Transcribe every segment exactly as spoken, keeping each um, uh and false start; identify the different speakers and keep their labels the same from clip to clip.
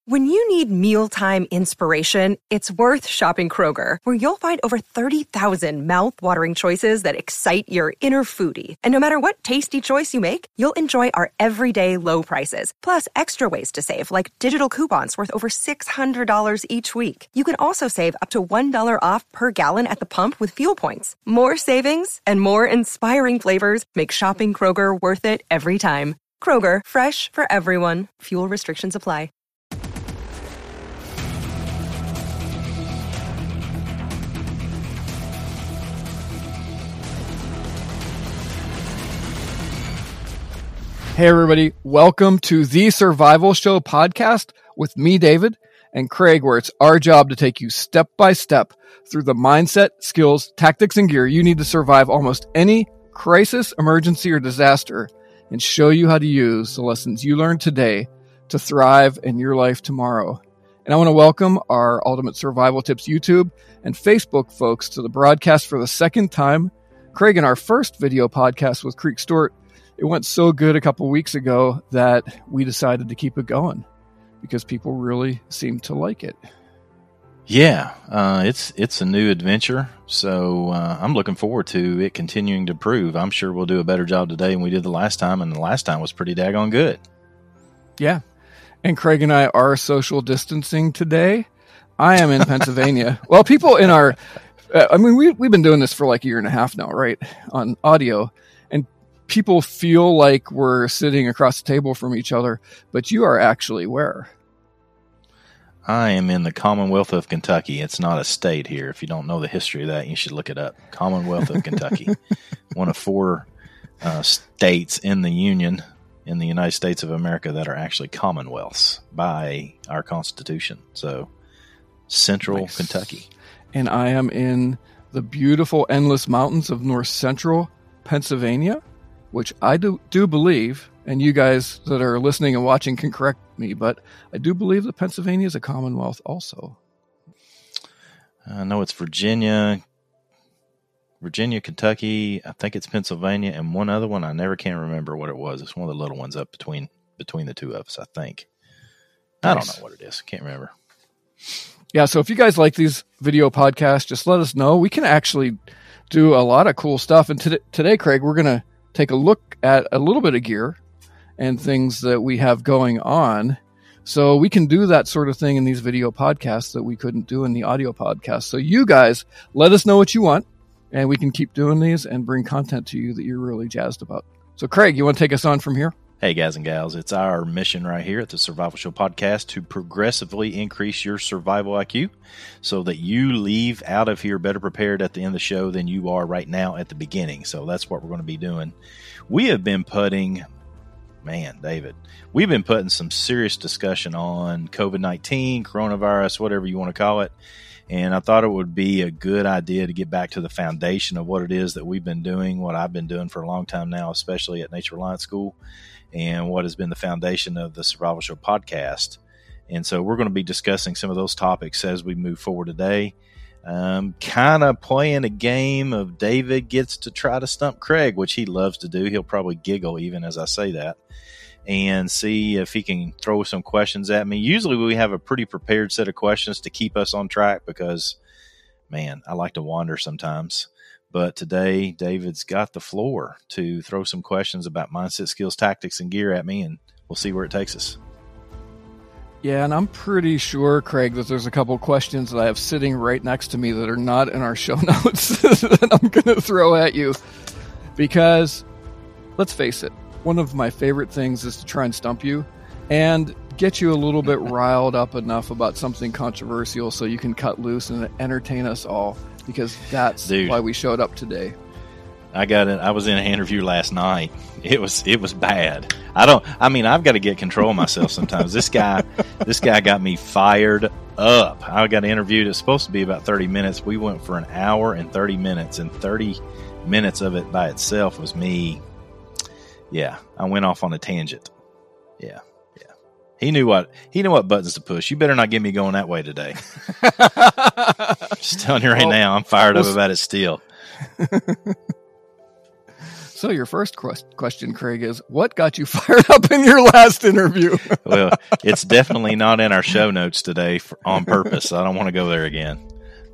Speaker 1: When you need mealtime inspiration, it's worth shopping Kroger, where you'll find over thirty thousand mouth-watering choices that excite your inner foodie. And no matter what tasty choice you make, you'll enjoy our everyday low prices, plus extra ways to save, like digital coupons worth over six hundred dollars each week. You can also save up to one dollar off per gallon at the pump with fuel points. More savings and more inspiring flavors make shopping Kroger worth it every time. Kroger, fresh for everyone. Fuel restrictions apply.
Speaker 2: Hey everybody, welcome to the Survival Show podcast with me, David, and Craig, where it's our job to take you step by step through the mindset, skills, tactics, and gear you need to survive almost any crisis, emergency, or disaster, and show you how to use the lessons you learned today to thrive in your life tomorrow. And I want to welcome our Ultimate Survival Tips YouTube and Facebook folks to the broadcast for the second time. Craig, in our first video podcast with Creek Stewart, it went so good a couple weeks ago that we decided to keep it going because people really seem to like it.
Speaker 3: Yeah, uh, it's it's a new adventure, so uh, I'm looking forward to it continuing to improve. I'm sure we'll do a better job today than we did the last time, and the last time was pretty daggone good.
Speaker 2: Yeah, and Craig and I are social distancing today. I am in Pennsylvania. Well, people in our, uh, I mean, we, we've been doing this for like a year and a half now, right, on audio. People feel like we're sitting across the table from each other, but you are actually where?
Speaker 3: I am in the Commonwealth of Kentucky. It's not a state here. If you don't know the history of that, you should look it up. Commonwealth of Kentucky, one of four uh, states in the Union, in the United States of America, that are actually commonwealths by our Constitution. So, Central nice. Kentucky.
Speaker 2: And I am in the beautiful endless mountains of north central Pennsylvania, which I do, do believe, and you guys that are listening and watching can correct me, but I do believe that Pennsylvania is a commonwealth also.
Speaker 3: I know it's Virginia, Virginia, Kentucky, I think it's Pennsylvania, and one other one I never can remember what it was. It's one of the little ones up between between the two of us, I think. I don't know what it is. Can't remember.
Speaker 2: Yeah, so if you guys like these video podcasts, just let us know. We can actually do a lot of cool stuff. And today, today Craig, we're going to take a look at a little bit of gear and things that we have going on. So we can do that sort of thing in these video podcasts that we couldn't do in the audio podcast. So you guys, let us know what you want, and we can keep doing these and bring content to you that you're really jazzed about. So Craig, you want to take us on from here?
Speaker 3: Hey guys and gals, it's our mission right here at the Survival Show podcast to progressively increase your survival I Q so that you leave out of here better prepared at the end of the show than you are right now at the beginning. So that's what we're going to be doing. We have been putting, man, David, we've been putting some serious discussion on COVID nineteen, coronavirus, whatever you want to call it. And I thought it would be a good idea to get back to the foundation of what it is that we've been doing, what I've been doing for a long time now, especially at Nature Reliance School, and what has been the foundation of the Survival Show podcast. And so we're going to be discussing some of those topics as we move forward today. Um, kind of playing a game of David gets to try to stump Craig, which he loves to do. He'll probably giggle even as I say that, and see if he can throw some questions at me. Usually we have a pretty prepared set of questions to keep us on track because, man, I like to wander sometimes. But today, David's got the floor to throw some questions about mindset, skills, tactics, and gear at me, and we'll see where it takes us.
Speaker 2: Yeah, and I'm pretty sure, Craig, that there's a couple questions that I have sitting right next to me that are not in our show notes that I'm going to throw at you. Because, let's face it, one of my favorite things is to try and stump you and get you a little bit riled up enough about something controversial so you can cut loose and entertain us all. Because that's Dude, why we showed up today.
Speaker 3: I got it. I was in an interview last night. It was it was bad. I don't. I mean, I've got to get control of myself sometimes. This guy, this guy got me fired up. I got interviewed. It's supposed to be about thirty minutes. We went for an hour and thirty minutes, and thirty minutes of it by itself was me. Yeah, I went off on a tangent. Yeah. He knew what he knew what buttons to push. You better not get me going that way today. Just telling you right well, now, I'm fired we'll, up about it still.
Speaker 2: So So your first quest- question, Craig, is what got you fired up in your last interview?
Speaker 3: Well, it's definitely not in our show notes today for, on purpose. So I don't want to go there again.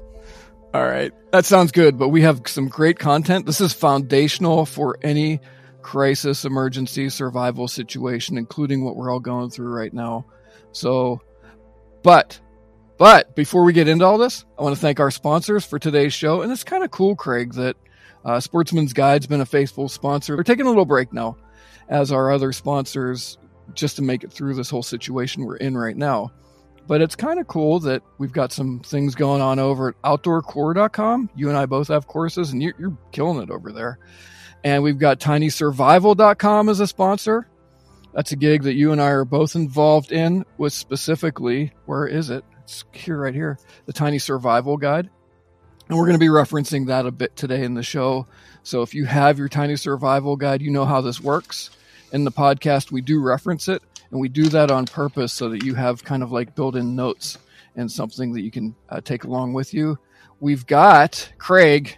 Speaker 2: All right. That sounds good, but we have some great content. This is foundational for any crisis, emergency, survival situation, including what we're all going through right now. So, but, but before we get into all this, I want to thank our sponsors for today's show. And it's kind of cool, Craig, that uh, Sportsman's Guide's been a faithful sponsor. We're taking a little break now as our other sponsors just to make it through this whole situation we're in right now. But it's kind of cool that we've got some things going on over at outdoor core dot com. You and I both have courses, and you're, you're killing it over there. And we've got tiny survival dot com as a sponsor. That's a gig that you and I are both involved in with specifically, where is it? It's here, right here, the Tiny Survival Guide. And we're going to be referencing that a bit today in the show. So if you have your Tiny Survival Guide, you know how this works. In the podcast, we do reference it. And we do that on purpose so that you have kind of like built-in notes and something that you can uh, take along with you. We've got, Craig,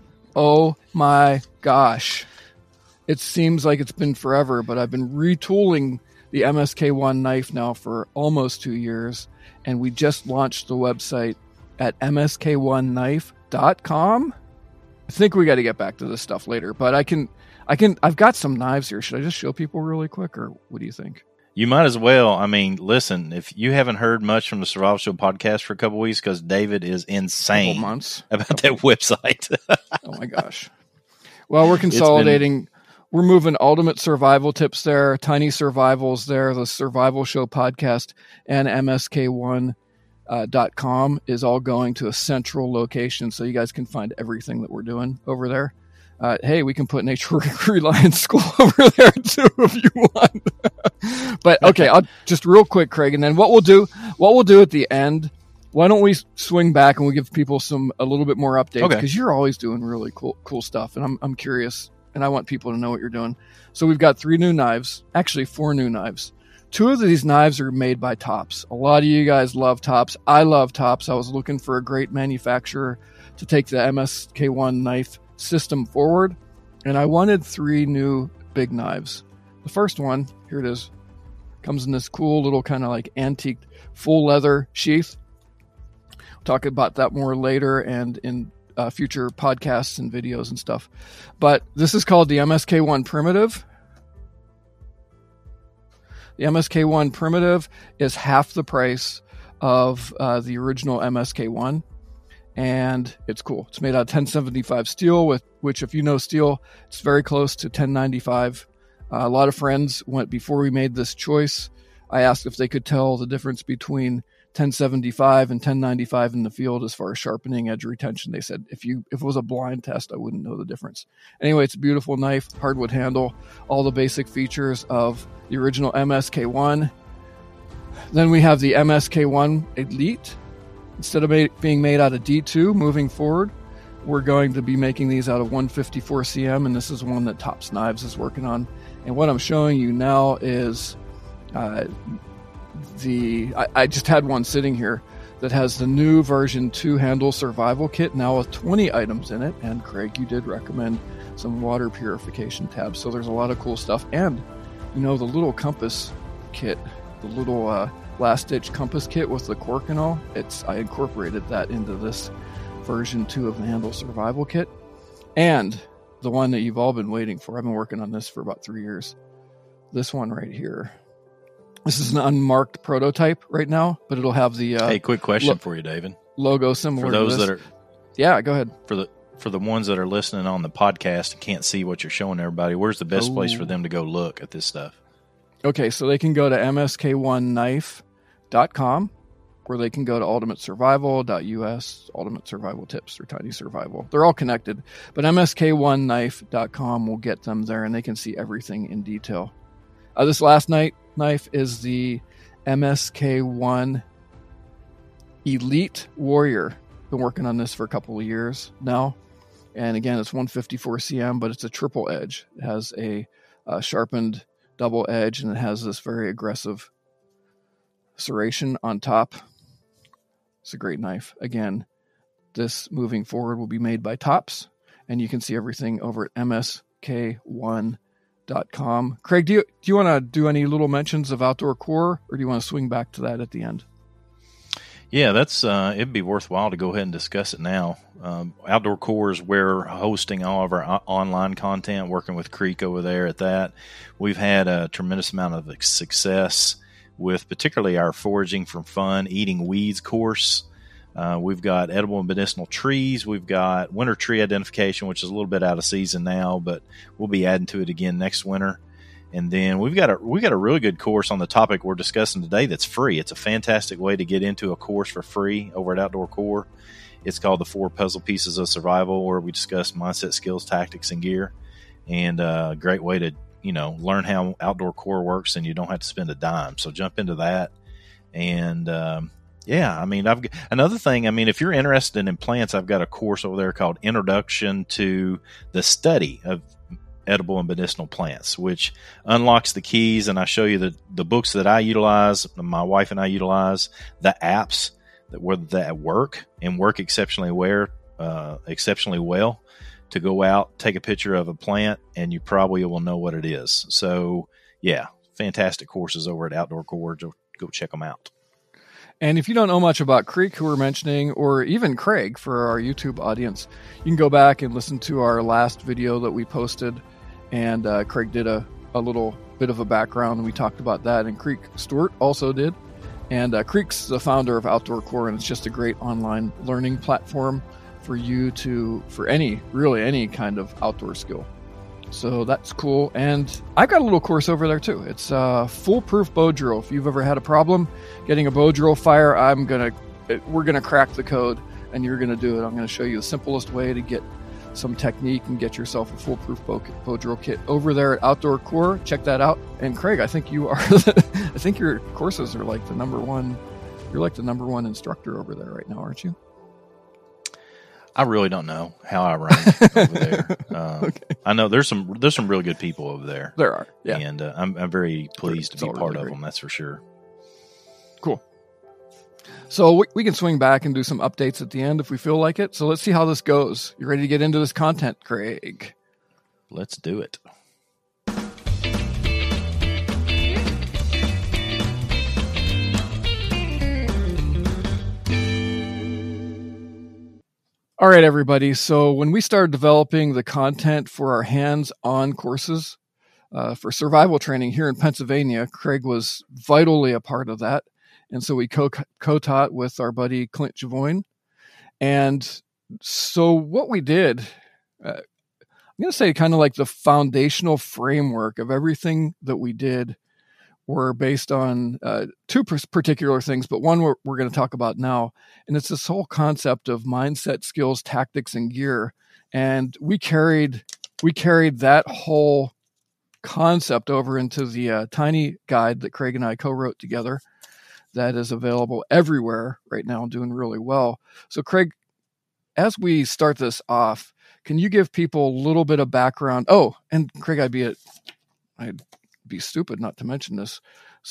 Speaker 2: oh my gosh. It seems like it's been forever, but I've been retooling the M S K one knife now for almost two years. And we just launched the website at M S K one knife dot com. I think we got to get back to this stuff later, but I can, I can, I've got some knives here. Should I just show people really quick, or what do you think?
Speaker 3: You might as well. I mean, listen, if you haven't heard much from the Survival Show podcast for a couple of weeks, because David is insane
Speaker 2: couple months.
Speaker 3: about that website.
Speaker 2: Oh my gosh. Well, we're consolidating. Been... We're moving Ultimate Survival Tips there, Tiny Survivals there, the Survival Show podcast, and M S K one dot com is all going to a central location, so you guys can find everything that we're doing over there. Uh, hey, we can put Nature Reliance School over there too if you want. But okay, I'll just real quick, Craig, and then what we'll do, what we'll do at the end. Why don't we swing back and we'll give people some a little bit more updates, because okay. You're always doing really cool cool stuff, and I'm I'm curious, and I want people to know what you're doing. So we've got three new knives, actually four new knives. Two of these knives are made by Tops. A lot of you guys love Tops. I love Tops. I was looking for a great manufacturer to take the M S K one knife system forward, and I wanted three new big knives. The first one, here it is, comes in this cool little kind of like antique full leather sheath. We'll talk about that more later and in uh, future podcasts and videos and stuff. But this is called the M S K one Primitive. The M S K one Primitive is half the price of uh, the original M S K one. And it's cool. It's made out of ten seventy-five steel, with which, if you know steel, it's very close to ten ninety-five. Uh, a lot of friends went before we made this choice. I asked if they could tell the difference between ten seventy-five and ten ninety-five in the field as far as sharpening, edge retention. They said if you if it was a blind test, I wouldn't know the difference. Anyway, it's a beautiful knife, hardwood handle, all the basic features of the original M S K one. Then we have the M S K one Elite. Instead of made, being made out of D two moving forward, we're going to be making these out of one fifty-four C M, and this is one that Tops Knives is working on. And what I'm showing you now is uh, the... I, I just had one sitting here that has the new version two handle survival kit, now with twenty items in it. And Craig, you did recommend some water purification tabs, so there's a lot of cool stuff. And, you know, the little compass kit, the little... Uh, last-ditch compass kit with the cork and all, it's I incorporated that into this version two of the handle survival kit. And the one that you've all been waiting for, I've been working on this for about three years. This one right here. This is an unmarked prototype right now, but it'll have the... Uh,
Speaker 3: hey, quick question lo- for you, David.
Speaker 2: Logo similar
Speaker 3: for those
Speaker 2: to this.
Speaker 3: that are...
Speaker 2: Yeah, go ahead.
Speaker 3: For the for the ones that are listening on the podcast and can't see what you're showing everybody, where's the best oh. place for them to go look at this stuff?
Speaker 2: Okay, so they can go to M S K one knife dot com, or they can go to ultimate survival dot U S, Ultimate Survival Tips, or Tiny Survival. They're all connected, but M S K one knife dot com will get them there, and they can see everything in detail. Uh, this last night knife is the M S K one Elite Warrior. Been working on this for a couple of years now, and again, it's one fifty-four C M, but it's a triple edge. It has a uh, sharpened double edge, and it has this very aggressive serration on top. It's a great knife. Again, this moving forward will be made by Tops, and you can see everything over at M S k one dot com. Craig, do you, do you want to do any little mentions of Outdoor Core, or do you want to swing back to that at the end?
Speaker 3: Yeah, that's uh, it'd be worthwhile to go ahead and discuss it now. Um, Outdoor Core is where we're hosting all of our o- online content, working with Creek over there at that. We've had a tremendous amount of success with particularly our Foraging for Fun, Eating Weeds course. Uh, we've got edible and medicinal trees. We've got winter tree identification, which is a little bit out of season now, but we'll be adding to it again next winter. And then we've got a we've got a really good course on the topic we're discussing today that's free. It's a fantastic way to get into a course for free over at Outdoor Core. It's called The Four Puzzle Pieces of Survival, where we discuss mindset, skills, tactics, and gear. And a great way to, you know, learn how Outdoor Core works, and you don't have to spend a dime. So jump into that. And um, yeah, I mean, I've another thing. I mean, if you're interested in plants, I've got a course over there called Introduction to the Study of Edible and Medicinal Plants, which unlocks the keys. And I show you the, the books that I utilize, my wife and I utilize, the apps that were that work and work exceptionally well, uh, exceptionally well to go out, take a picture of a plant, and you probably will know what it is. So yeah, fantastic courses over at Outdoor Core. Go, go check them out.
Speaker 2: And if you don't know much about Creek, who we're mentioning, or even Craig for our YouTube audience, you can go back and listen to our last video that we posted. And uh, Craig did a, a little bit of a background, and we talked about that. And Creek Stewart also did. And uh, Creek's the founder of Outdoor Core, and it's just a great online learning platform for you to, for any, really any kind of outdoor skill. So that's cool. And I've got a little course over there too. It's a foolproof bow drill. If you've ever had a problem getting a bow drill fire, I'm going to, we're going to crack the code, and you're going to do it. I'm going to show you the simplest way to get some technique and get yourself a foolproof bow, bow drill kit over there at Outdoor Core. Check that out. And Craig, I think you are, I think your courses are like the number one, you're like the number one instructor over there right now, aren't you?
Speaker 3: I really don't know how I run over there. Um, okay. I know there's some there's some really good people over there.
Speaker 2: There are, yeah.
Speaker 3: And uh, I'm I'm very pleased
Speaker 2: it's
Speaker 3: to be part
Speaker 2: really
Speaker 3: of
Speaker 2: great.
Speaker 3: them. That's for sure.
Speaker 2: Cool. So we, we can swing back and do some updates at the end if we feel like it. So let's see how this goes. You ready to get into this content, Craig?
Speaker 3: Let's do it.
Speaker 2: All right, everybody. So when we started developing the content for our hands-on courses uh, for survival training here in Pennsylvania, Craig was vitally a part of that. And so we co- co-taught with our buddy Clint Javoyne. And so what we did, uh, I'm going to say kind of like the foundational framework of everything that we did were based on uh, two particular things, but one we're, we're going to talk about now. And it's this whole concept of mindset, skills, tactics, and gear. And we carried we carried that whole concept over into the uh, tiny guide that Craig and I co-wrote together that is available everywhere right now, doing really well. So Craig, as we start this off, can you give people a little bit of background? Oh, and Craig, I'd be at, I'd be stupid not to mention this.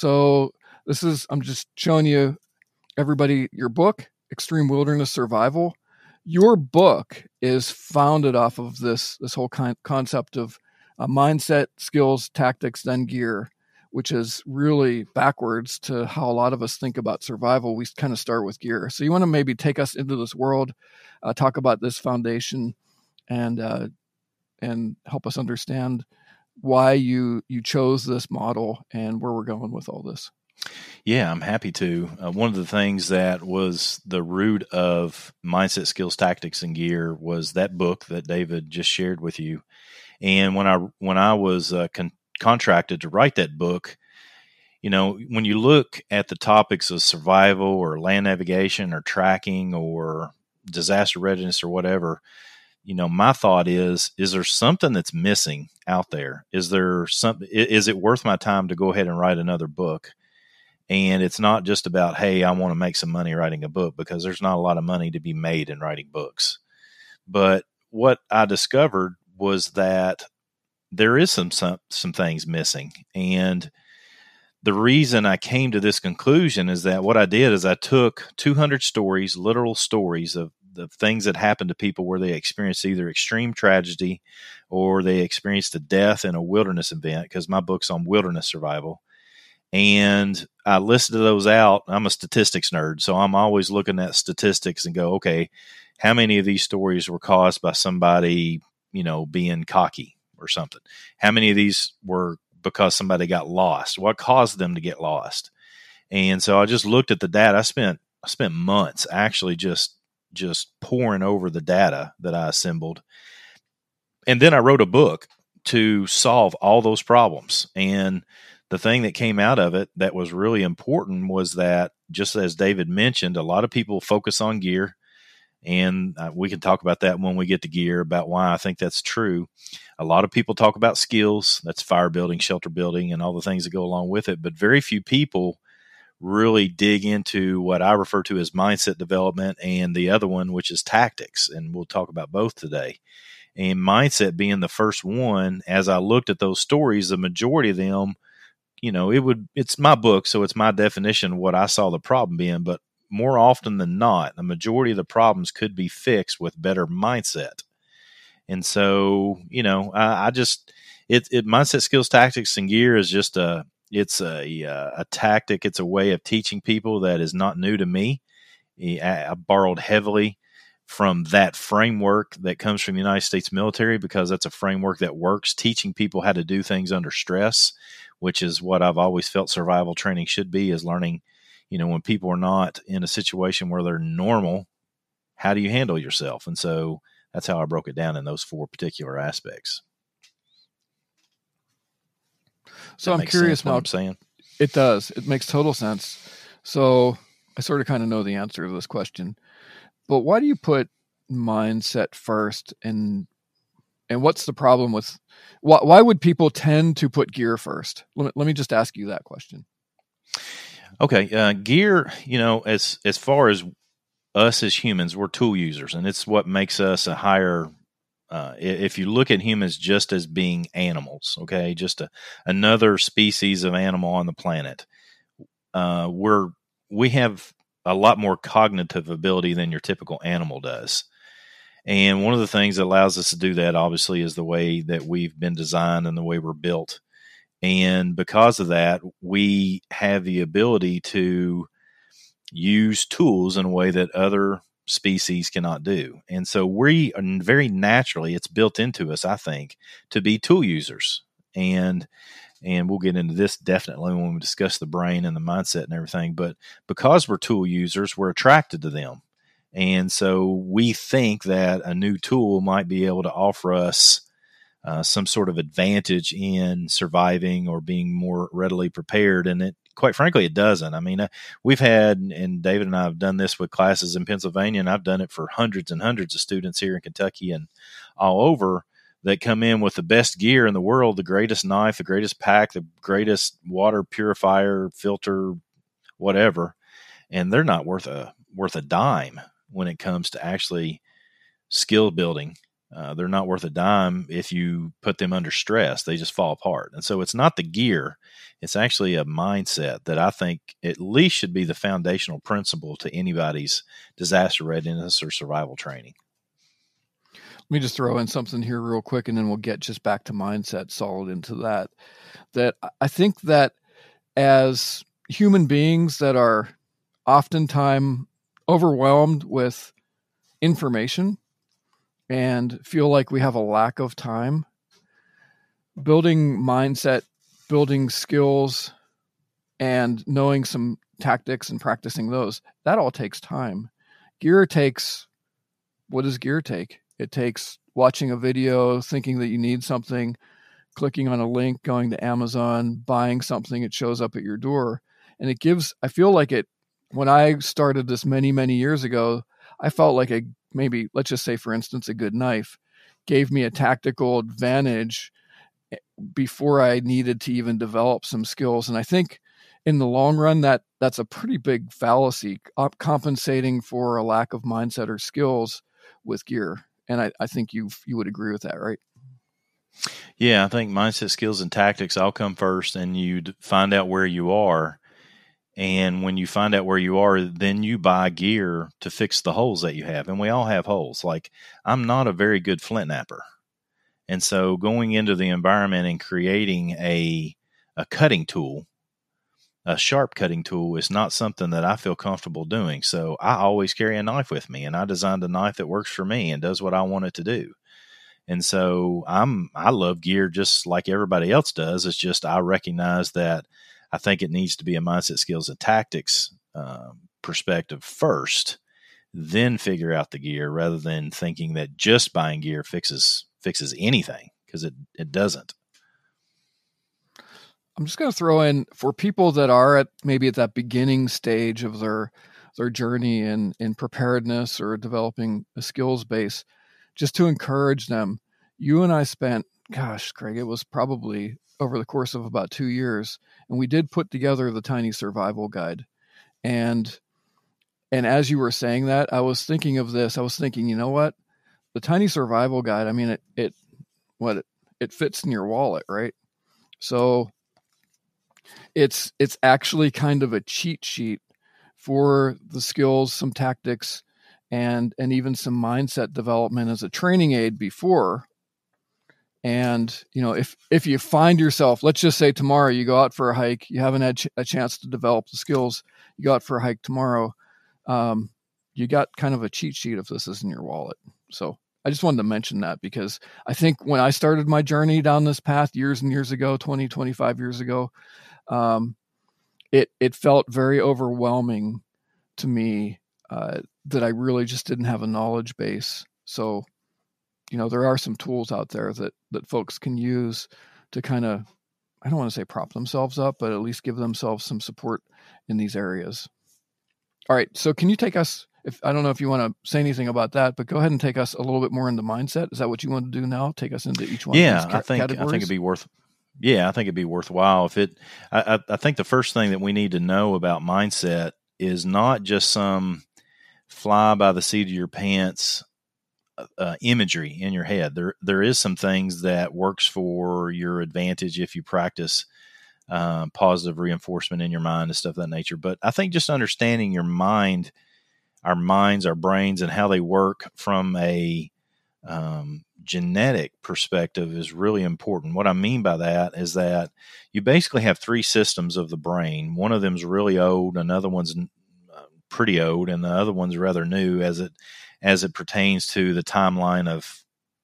Speaker 2: So this is, I'm just showing you everybody your book, Extreme Wilderness Survival. Your book is founded off of this, this whole con- concept of uh, mindset, skills, tactics, then gear, which is really backwards to how a lot of us think about survival. We kind of start with gear. So you want to maybe take us into this world, uh, talk about this foundation, and uh, and help us understand why you you chose this model and where we're going with all this.
Speaker 3: Yeah, I'm happy to. Uh, one of the things that was the root of mindset, skills, tactics, and gear was that book that David just shared with you. And when I when I was uh, con- contracted to write that book, you know, when you look at the topics of survival or land navigation or tracking or disaster readiness or whatever, you know, my thought is, is there something that's missing out there? Is there some, is it worth my time to go ahead and write another book? And it's not just about, hey, I want to make some money writing a book, because there's not a lot of money to be made in writing books. But what I discovered was that there is some, some, some things missing. And the reason I came to this conclusion is that what I did is I took two hundred stories, literal stories of the things that happen to people where they experience either extreme tragedy or they experienced a death in a wilderness event, because my book's on wilderness survival. And I listed those out. I'm a statistics nerd, so I'm always looking at statistics and go, okay, how many of these stories were caused by somebody, you know, being cocky or something? How many of these were because somebody got lost? What caused them to get lost? And so I just looked at the data. I spent I spent months actually just just poring over the data that I assembled. And then I wrote a book to solve all those problems. And the thing that came out of it that was really important was that, just as David mentioned, a lot of people focus on gear. And uh, we can talk about that when we get to gear, about why I think that's true. A lot of people talk about skills. That's fire building, shelter building, and all the things that go along with it. But very few people really dig into what I refer to as mindset development, and the other one, which is tactics. And we'll talk about both today. And mindset being the first one, as I looked at those stories, the majority of them, you know, it would, it's my book, so it's my definition of what I saw the problem being. But more often than not, the majority of the problems could be fixed with better mindset. And so, you know, I, I just, it, it, mindset, skills, tactics, and gear is just a, it's a, a tactic. It's a way of teaching people that is not new to me. I borrowed heavily from that framework that comes from the United States military, because that's a framework that works, teaching people how to do things under stress, which is what I've always felt survival training should be, is learning, you know, when people are not in a situation where they're normal, how do you handle yourself? And so that's how I broke it down in those four particular aspects.
Speaker 2: So I'm curious
Speaker 3: what I'm saying.
Speaker 2: It does. It makes total sense. So I sort of kind of know the answer to this question, but why do you put mindset first? And and what's the problem with, why, why would people tend to put gear first? Let me, let me just ask you that question.
Speaker 3: Okay. Uh, gear, you know, as, as far as us as humans, we're tool users, and it's what makes us a higher, uh, if you look at humans just as being animals, okay, just a, another species of animal on the planet, uh, we're, we have a lot more cognitive ability than your typical animal does. And one of the things that allows us to do that, obviously, is the way that we've been designed and the way we're built. And because of that, we have the ability to use tools in a way that other species cannot do. And so we are very naturally, it's built into us, I think, to be tool users. And and we'll get into this definitely when we discuss the brain and the mindset and everything. But because we're tool users, we're attracted to them. And so we think that a new tool might be able to offer us uh, some sort of advantage in surviving or being more readily prepared. And it, quite frankly, it doesn't. I mean, uh, we've had, and David and I have done this with classes in Pennsylvania, and I've done it for hundreds and hundreds of students here in Kentucky and all over, that come in with the best gear in the world, the greatest knife, the greatest pack, the greatest water purifier, filter, whatever. And they're not worth a, worth a dime when it comes to actually skill building. Uh, they're not worth a dime if you put them under stress. They just fall apart. And so it's not the gear. It's actually a mindset that I think at least should be the foundational principle to anybody's disaster readiness or survival training.
Speaker 2: Let me just throw in something here real quick, and then we'll get just back to mindset solid into that. That I think that as human beings that are oftentimes overwhelmed with information and feel like we have a lack of time, building mindset, building skills, and knowing some tactics and practicing those, that all takes time. Gear takes, what does gear take? It takes watching a video, thinking that you need something, clicking on a link, going to Amazon, buying something, it shows up at your door. And it gives, I feel like it, when I started this many, many years ago, I felt like a, maybe, let's just say, for instance, a good knife gave me a tactical advantage before I needed to even develop some skills. And I think in the long run, that that's a pretty big fallacy, compensating for a lack of mindset or skills with gear. And I, I think you you would agree with that, right?
Speaker 3: Yeah, I think mindset, skills, and tactics all come first, and you find out where you are. And when you find out where you are, then you buy gear to fix the holes that you have. And we all have holes. Like, I'm not a very good flint knapper. And so going into the environment and creating a a cutting tool, a sharp cutting tool, is not something that I feel comfortable doing. So I always carry a knife with me, and I designed a knife that works for me and does what I want it to do. And so I'm I love gear just like everybody else does. It's just I recognize that I think it needs to be a mindset, skills, and tactics uh, perspective first, then figure out the gear, rather than thinking that just buying gear fixes fixes anything, because it, it doesn't.
Speaker 2: I'm just going to throw in, for people that are at maybe at that beginning stage of their their journey in, in preparedness or developing a skills base, just to encourage them. You and I spent, gosh, Craig, it was probably over the course of about two years, and we did put together the Tiny Survival Guide. And and as you were saying that, I was thinking of this. I was thinking, you know what? The Tiny Survival Guide, I mean, it, it what it, it fits in your wallet, right? So it's it's actually kind of a cheat sheet for the skills, some tactics, and and even some mindset development as a training aid before. And, you know, if if you find yourself, let's just say tomorrow you go out for a hike, you haven't had ch- a chance to develop the skills, you go out for a hike tomorrow, um, you got kind of a cheat sheet if this is in your wallet. So I just wanted to mention that, because I think when I started my journey down this path years and years ago, twenty, twenty-five years ago, um, it it felt very overwhelming to me uh, that I really just didn't have a knowledge base. So, you know, there are some tools out there that, that folks can use to kind of, I don't want to say prop themselves up, but at least give themselves some support in these areas. All right. So can you take us, if I don't know if you want to say anything about that, but go ahead and take us a little bit more into mindset. Is that what you want to do now? Take us into each one
Speaker 3: yeah,
Speaker 2: of these ca-
Speaker 3: I think,
Speaker 2: categories?
Speaker 3: I think it'd be worth, yeah, I think it'd be worthwhile if it, I, I think the first thing that we need to know about mindset is not just some fly by the seat of your pants Uh, imagery in your head. There, there is some things that works for your advantage if you practice uh, positive reinforcement in your mind and stuff of that nature. But I think just understanding your mind, our minds, our brains, and how they work from a um, genetic perspective is really important. What I mean by that is that you basically have three systems of the brain. One of them is really old, another one's pretty old, and the other one's rather new as it as it pertains to the timeline of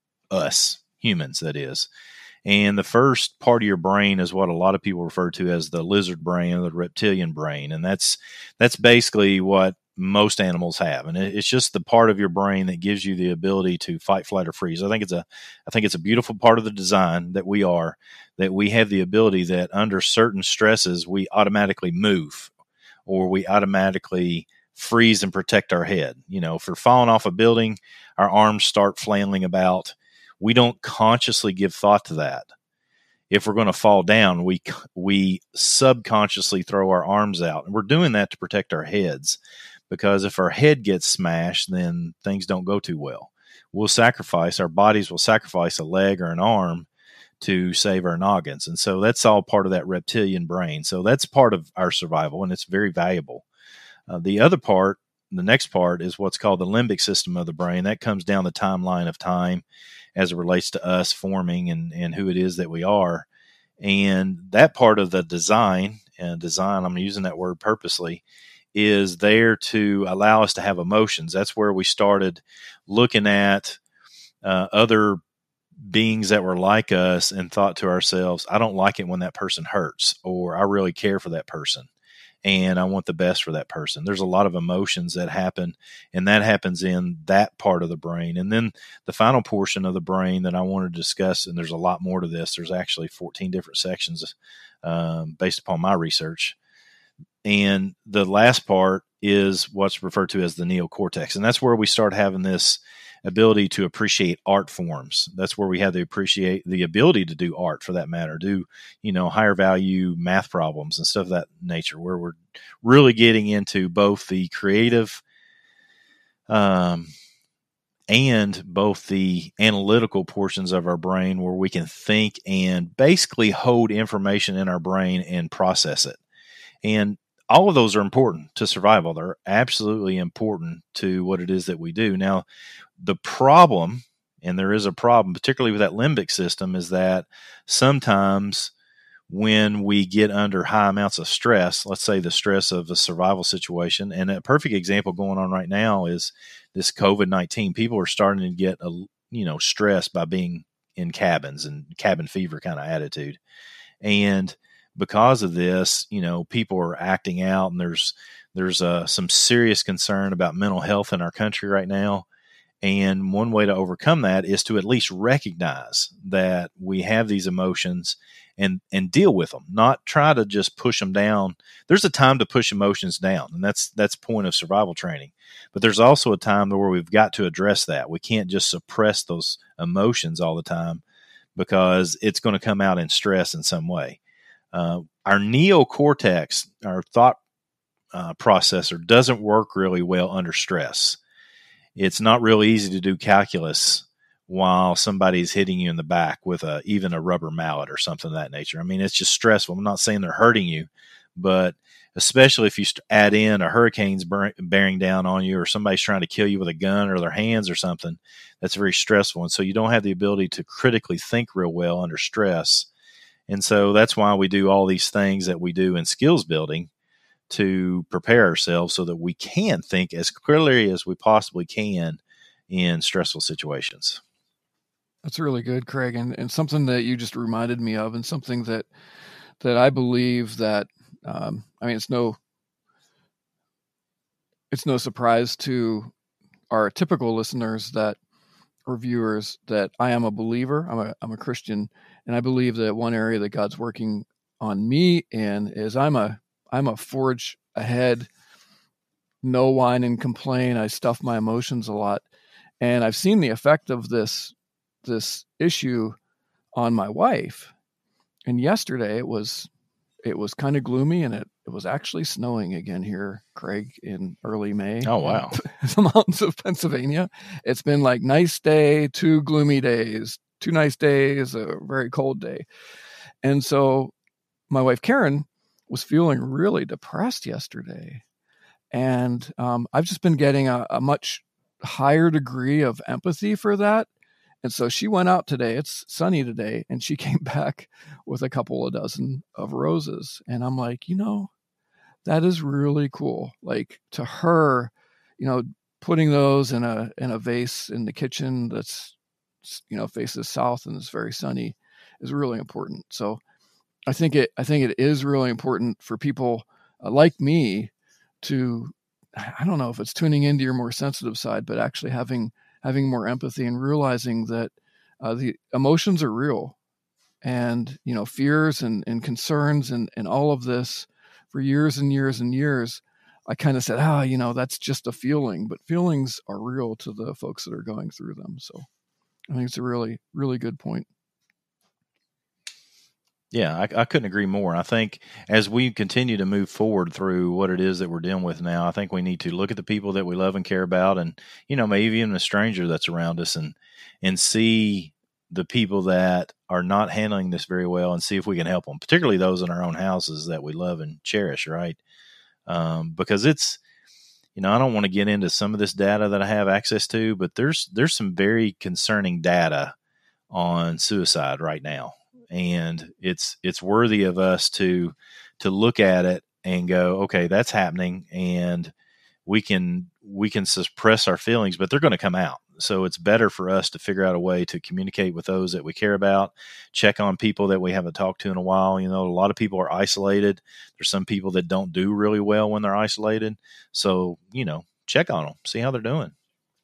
Speaker 3: us, humans, that is. And the first part of your brain is what a lot of people refer to as the lizard brain or the reptilian brain. And that's that's basically what most animals have. And it's just the part of your brain that gives you the ability to fight, flight, or freeze. I think it's a I think it's a beautiful part of the design that we are, that we have the ability that under certain stresses, we automatically move, or we automatically freeze and protect our head. You know, if we're falling off a building, our arms start flailing about. We don't consciously give thought to that. If we're going to fall down, we we subconsciously throw our arms out. And we're doing that to protect our heads, because if our head gets smashed, then things don't go too well. We'll sacrifice, our bodies will sacrifice a leg or an arm to save our noggins. And so that's all part of that reptilian brain. So that's part of our survival, and it's very valuable. Uh, the other part, the next part, is what's called the limbic system of the brain. That comes down the timeline of time as it relates to us forming and, and who it is that we are. And that part of the design, and design, I'm using that word purposely, is there to allow us to have emotions. That's where we started looking at uh, other beings that were like us and thought to ourselves, I don't like it when that person hurts, or I really care for that person, and I want the best for that person. There's a lot of emotions that happen, and that happens in that part of the brain. And then the final portion of the brain that I want to discuss, and there's a lot more to this. There's actually fourteen different sections um, based upon my research. And the last part is what's referred to as the neocortex. And that's where we start having this ability to appreciate art forms. That's where we have the appreciate the ability to do art, for that matter, do, you know, higher value math problems and stuff of that nature, where we're really getting into both the creative um, and both the analytical portions of our brain, where we can think and basically hold information in our brain and process it. And all of those are important to survival. They're absolutely important to what it is that we do. Now, the problem, and there is a problem, particularly with that limbic system, is that sometimes when we get under high amounts of stress, let's say the stress of a survival situation, and a perfect example going on right now is this COVID nineteen. People are starting to get, a, you know, stressed by being in cabins and cabin fever kind of attitude. And because of this, you know, people are acting out, and there's there's uh, some serious concern about mental health in our country right now. And one way to overcome that is to at least recognize that we have these emotions and and deal with them, not try to just push them down. There's a time to push emotions down, and that's that's point of survival training. But there's also a time where we've got to address that. We can't just suppress those emotions all the time, because it's going to come out in stress in some way. Uh, our neocortex, our thought uh, processor, doesn't work really well under stress. It's not real easy to do calculus while somebody's hitting you in the back with a even a rubber mallet or something of that nature. I mean, it's just stressful. I'm not saying they're hurting you, but especially if you add in a hurricane's bearing down on you, or somebody's trying to kill you with a gun or their hands or something, that's very stressful. And so you don't have the ability to critically think real well under stress. And so that's why we do all these things that we do in skills building to prepare ourselves so that we can think as clearly as we possibly can in stressful situations.
Speaker 2: That's really good, Craig. And, and something that you just reminded me of, and something that, that I believe that, um, I mean, it's no, it's no surprise to our typical listeners that, or viewers, that I am a believer. I'm a, I'm a Christian. And I believe that one area that God's working on me in is I'm a, I'm a forge ahead, no whine and complain. I stuff my emotions a lot. And I've seen the effect of this, this issue on my wife. And yesterday it was, it was kind of gloomy, and it, it was actually snowing again here, Craig, in early May.
Speaker 3: Oh, wow.
Speaker 2: The mountains of Pennsylvania. It's been like nice day, two gloomy days, two nice days, a very cold day. And so my wife, Karen, was feeling really depressed yesterday. And um, I've just been getting a, a much higher degree of empathy for that. And so she went out today, it's sunny today, and she came back with a couple of dozen of roses. And I'm like, you know, that is really cool. Like, to her, you know, putting those in a, in a vase in the kitchen that's, you know, faces south and is very sunny is really important. So I think it, I think it is really important for people uh, like me to, I don't know if it's tuning into your more sensitive side, but actually having, having more empathy and realizing that uh, the emotions are real, and, you know, fears and, and concerns and, and all of this for years and years and years, I kind of said, ah, oh, you know, that's just a feeling, but feelings are real to the folks that are going through them. So I think it's a really, really good point.
Speaker 3: Yeah, I, I couldn't agree more. I think as we continue to move forward through what it is that we're dealing with now, I think we need to look at the people that we love and care about, and, you know, maybe even a stranger that's around us, and and see the people that are not handling this very well, and see if we can help them, particularly those in our own houses that we love and cherish, right? Um, because it's, you know, I don't want to get into some of this data that I have access to, but there's there's some very concerning data on suicide right now. And it's it's worthy of us to to look at it and go, okay, that's happening, and we can we can suppress our feelings, but they're going to come out. So it's better for us to figure out a way to communicate with those that we care about, check on people that we haven't talked to in a while. You know, a lot of people are isolated. There's some people that don't do really well when they're isolated. So, you know, check on them, see how they're doing.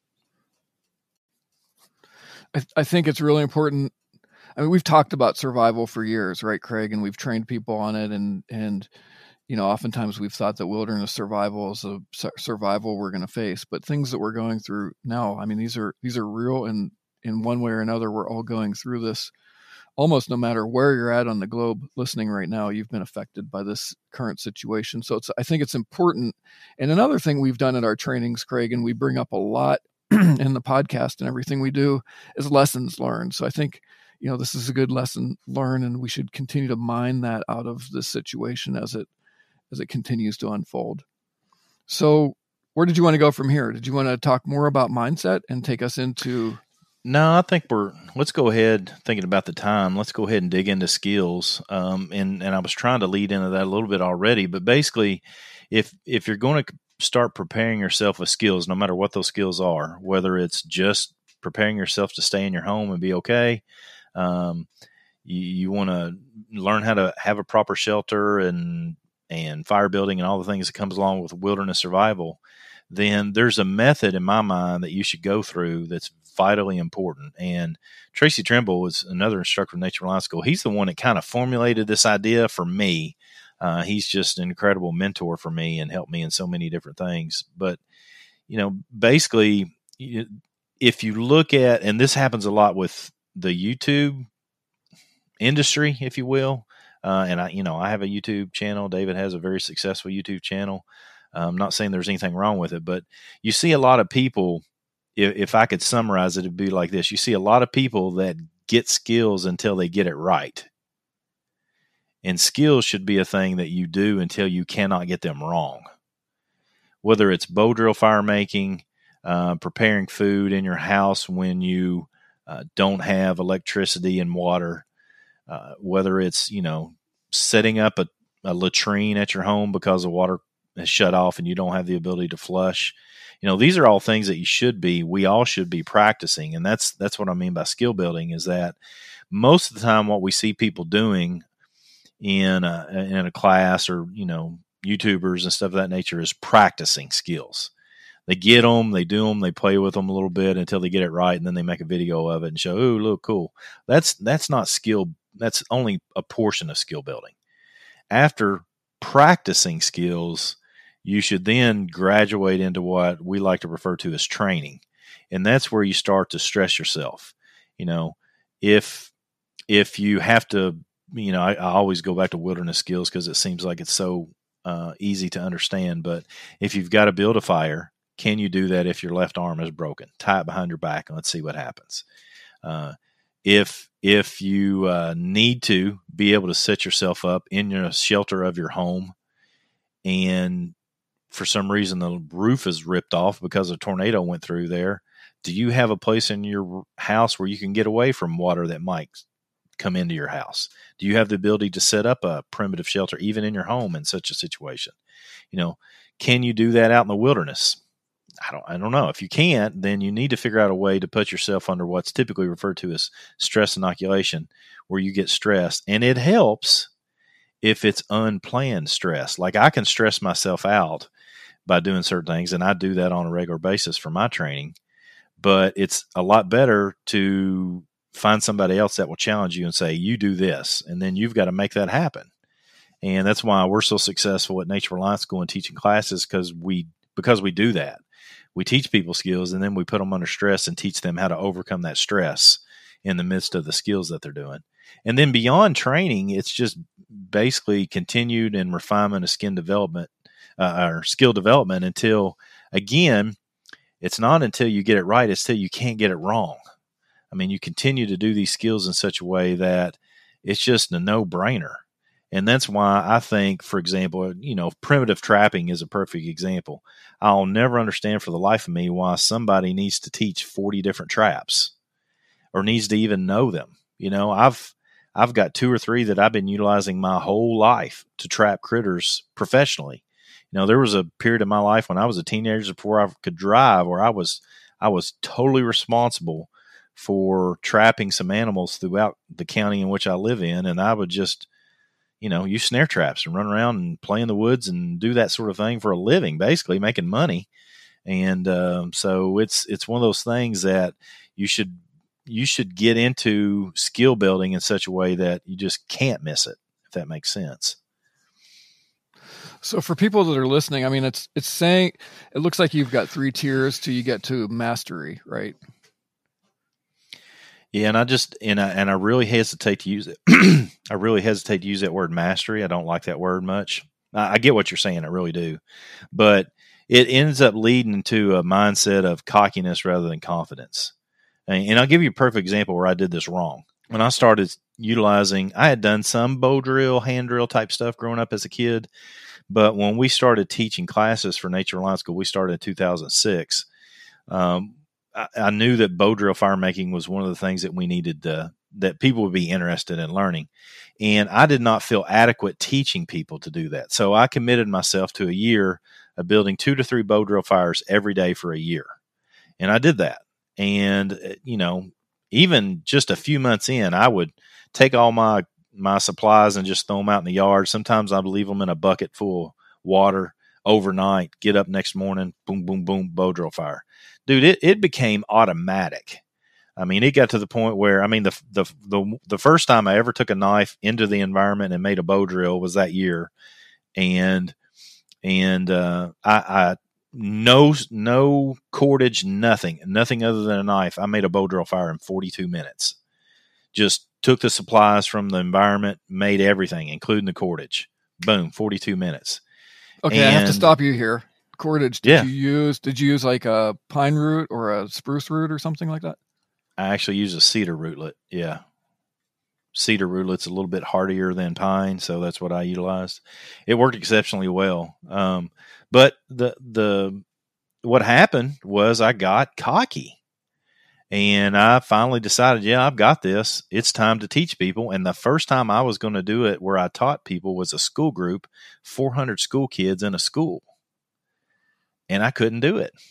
Speaker 2: I, I think it's really important. I mean, we've talked about survival for years, right, Craig? And we've trained people on it. And, and, you know, oftentimes we've thought that wilderness survival is a su- survival we're going to face, but things that we're going through now, I mean, these are, these are real. And in one way or another, we're all going through this almost no matter where you're at on the globe listening right now, you've been affected by this current situation. So it's, I think it's important. And another thing we've done at our trainings, Craig, and we bring up a lot in the podcast and everything we do, is lessons learned. So I think, you know, this is a good lesson learned, and we should continue to mine that out of this situation as it as it continues to unfold. So where did you want to go from here? Did you want to talk more about mindset and take us into...
Speaker 3: No, I think we're, let's go ahead, thinking about the time, let's go ahead and dig into skills. Um, and, and I was trying to lead into that a little bit already, but basically, if if you're going to start preparing yourself with skills, no matter what those skills are, whether it's just preparing yourself to stay in your home and be okay, um, you, you want to learn how to have a proper shelter and and fire building and all the things that comes along with wilderness survival, then there's a method in my mind that you should go through that's vitally important. And Tracy Trimble was another instructor of Nature Reliance School. He's the one that kind of formulated this idea for me. Uh, he's just an incredible mentor for me and helped me in so many different things. But, you know, basically, if you look at, and this happens a lot with the YouTube industry, if you will, uh, and I, you know, I have a YouTube channel. David has a very successful YouTube channel. I'm not saying there's anything wrong with it, but you see a lot of people, if, if I could summarize it, it'd be like this. You see a lot of people that get skills until they get it right. And skills should be a thing that you do until you cannot get them wrong. Whether it's bow drill fire making, uh, preparing food in your house when you uh, don't have electricity and water, uh, whether it's, you know, setting up a, a latrine at your home because the water is shut off and you don't have the ability to flush. You know, these are all things that you should be, we all should be practicing. And that's, that's what I mean by skill building, is that most of the time what we see people doing in a, in a class or, you know, YouTubers and stuff of that nature is practicing skills. They get them, they do them, they play with them a little bit until they get it right. And then they make a video of it and show, oh, look, cool. That's, that's not skill. That's only a portion of skill building. After practicing skills, you should then graduate into what we like to refer to as training. And that's where you start to stress yourself. You know, if, if you have to, you know, I, I always go back to wilderness skills because it seems like it's so uh, easy to understand. But if you've got to build a fire, can you do that if your left arm is broken? Tie it behind your back and let's see what happens. Uh, if if you uh, need to be able to set yourself up in your shelter of your home, and for some reason the roof is ripped off because a tornado went through there, do you have a place in your house where you can get away from water that might come into your house? Do you have the ability to set up a primitive shelter even in your home in such a situation? You know, can you do that out in the wilderness? I don't, I don't know. If you can't, then you need to figure out a way to put yourself under what's typically referred to as stress inoculation, where you get stressed. And it helps if it's unplanned stress. Like I can stress myself out by doing certain things, and I do that on a regular basis for my training. But it's a lot better to find somebody else that will challenge you and say, you do this, and then you've got to make that happen. And that's why we're so successful at Nature Reliance School and teaching classes, because we because we do that. We teach people skills, and then we put them under stress and teach them how to overcome that stress in the midst of the skills that they're doing. And then beyond training, it's just basically continued and refinement of skin development uh, or skill development until, again, it's not until you get it right, it's till you can't get it wrong. I mean, you continue to do these skills in such a way that it's just a no-brainer. And that's why I think, for example, you know, primitive trapping is a perfect example. I'll never understand for the life of me why somebody needs to teach forty different traps or needs to even know them. You know, I've I've got two or three that I've been utilizing my whole life to trap critters professionally. You know, there was a period of my life when I was a teenager before I could drive where I was I was totally responsible for trapping some animals throughout the county in which I live in, and I would just, you know, use snare traps and run around and play in the woods and do that sort of thing for a living, basically making money. And um, so it's it's one of those things that you should you should get into skill building in such a way that you just can't miss it, if that makes sense.
Speaker 2: So for people that are listening, I mean, it's it's saying it looks like you've got three tiers till you get to mastery, right?
Speaker 3: Yeah, and I just and I and I really hesitate to use it. I really hesitate to use that word mastery. I don't like that word much. I, I get what you're saying, I really do, but it ends up leading to a mindset of cockiness rather than confidence. And, and I'll give you a perfect example where I did this wrong. When I started utilizing, I had done some bow drill, hand drill type stuff growing up as a kid, But when we started teaching classes for Nature Reliance School, we started in two thousand six. Um, I, I knew that bow drill fire making was one of the things that we needed to, that people would be interested in learning. And I did not feel adequate teaching people to do that. So I committed myself to a year of building two to three bow drill fires every day for a year. And I did that. And, you know, even just a few months in, I would take all my, my supplies and just throw them out in the yard. Sometimes I'd leave them in a bucket full of water overnight, get up next morning, boom, boom, boom, bow drill fire. Dude, it, it became automatic. I mean, it got to the point where, I mean, the, the, the, the first time I ever took a knife into the environment and made a bow drill was that year. And, and, uh, I, I, no, no cordage, nothing, nothing other than a knife. I made a bow drill fire in forty-two minutes. Just took the supplies from the environment, made everything, including the cordage. Boom, forty-two minutes.
Speaker 2: Okay,
Speaker 3: and,
Speaker 2: I have to stop you here. Cordage, did
Speaker 3: yeah.
Speaker 2: you use, did you use like a pine root or a spruce root or something like that?
Speaker 3: I actually use a cedar rootlet. Yeah. Cedar rootlet's a little bit hardier than pine, so that's what I utilized. It worked exceptionally well. Um, but the, the, what happened was I got cocky. And I finally decided, yeah, I've got this. It's time to teach people. And the first time I was going to do it where I taught people was a school group, four hundred school kids in a school. And I couldn't do it.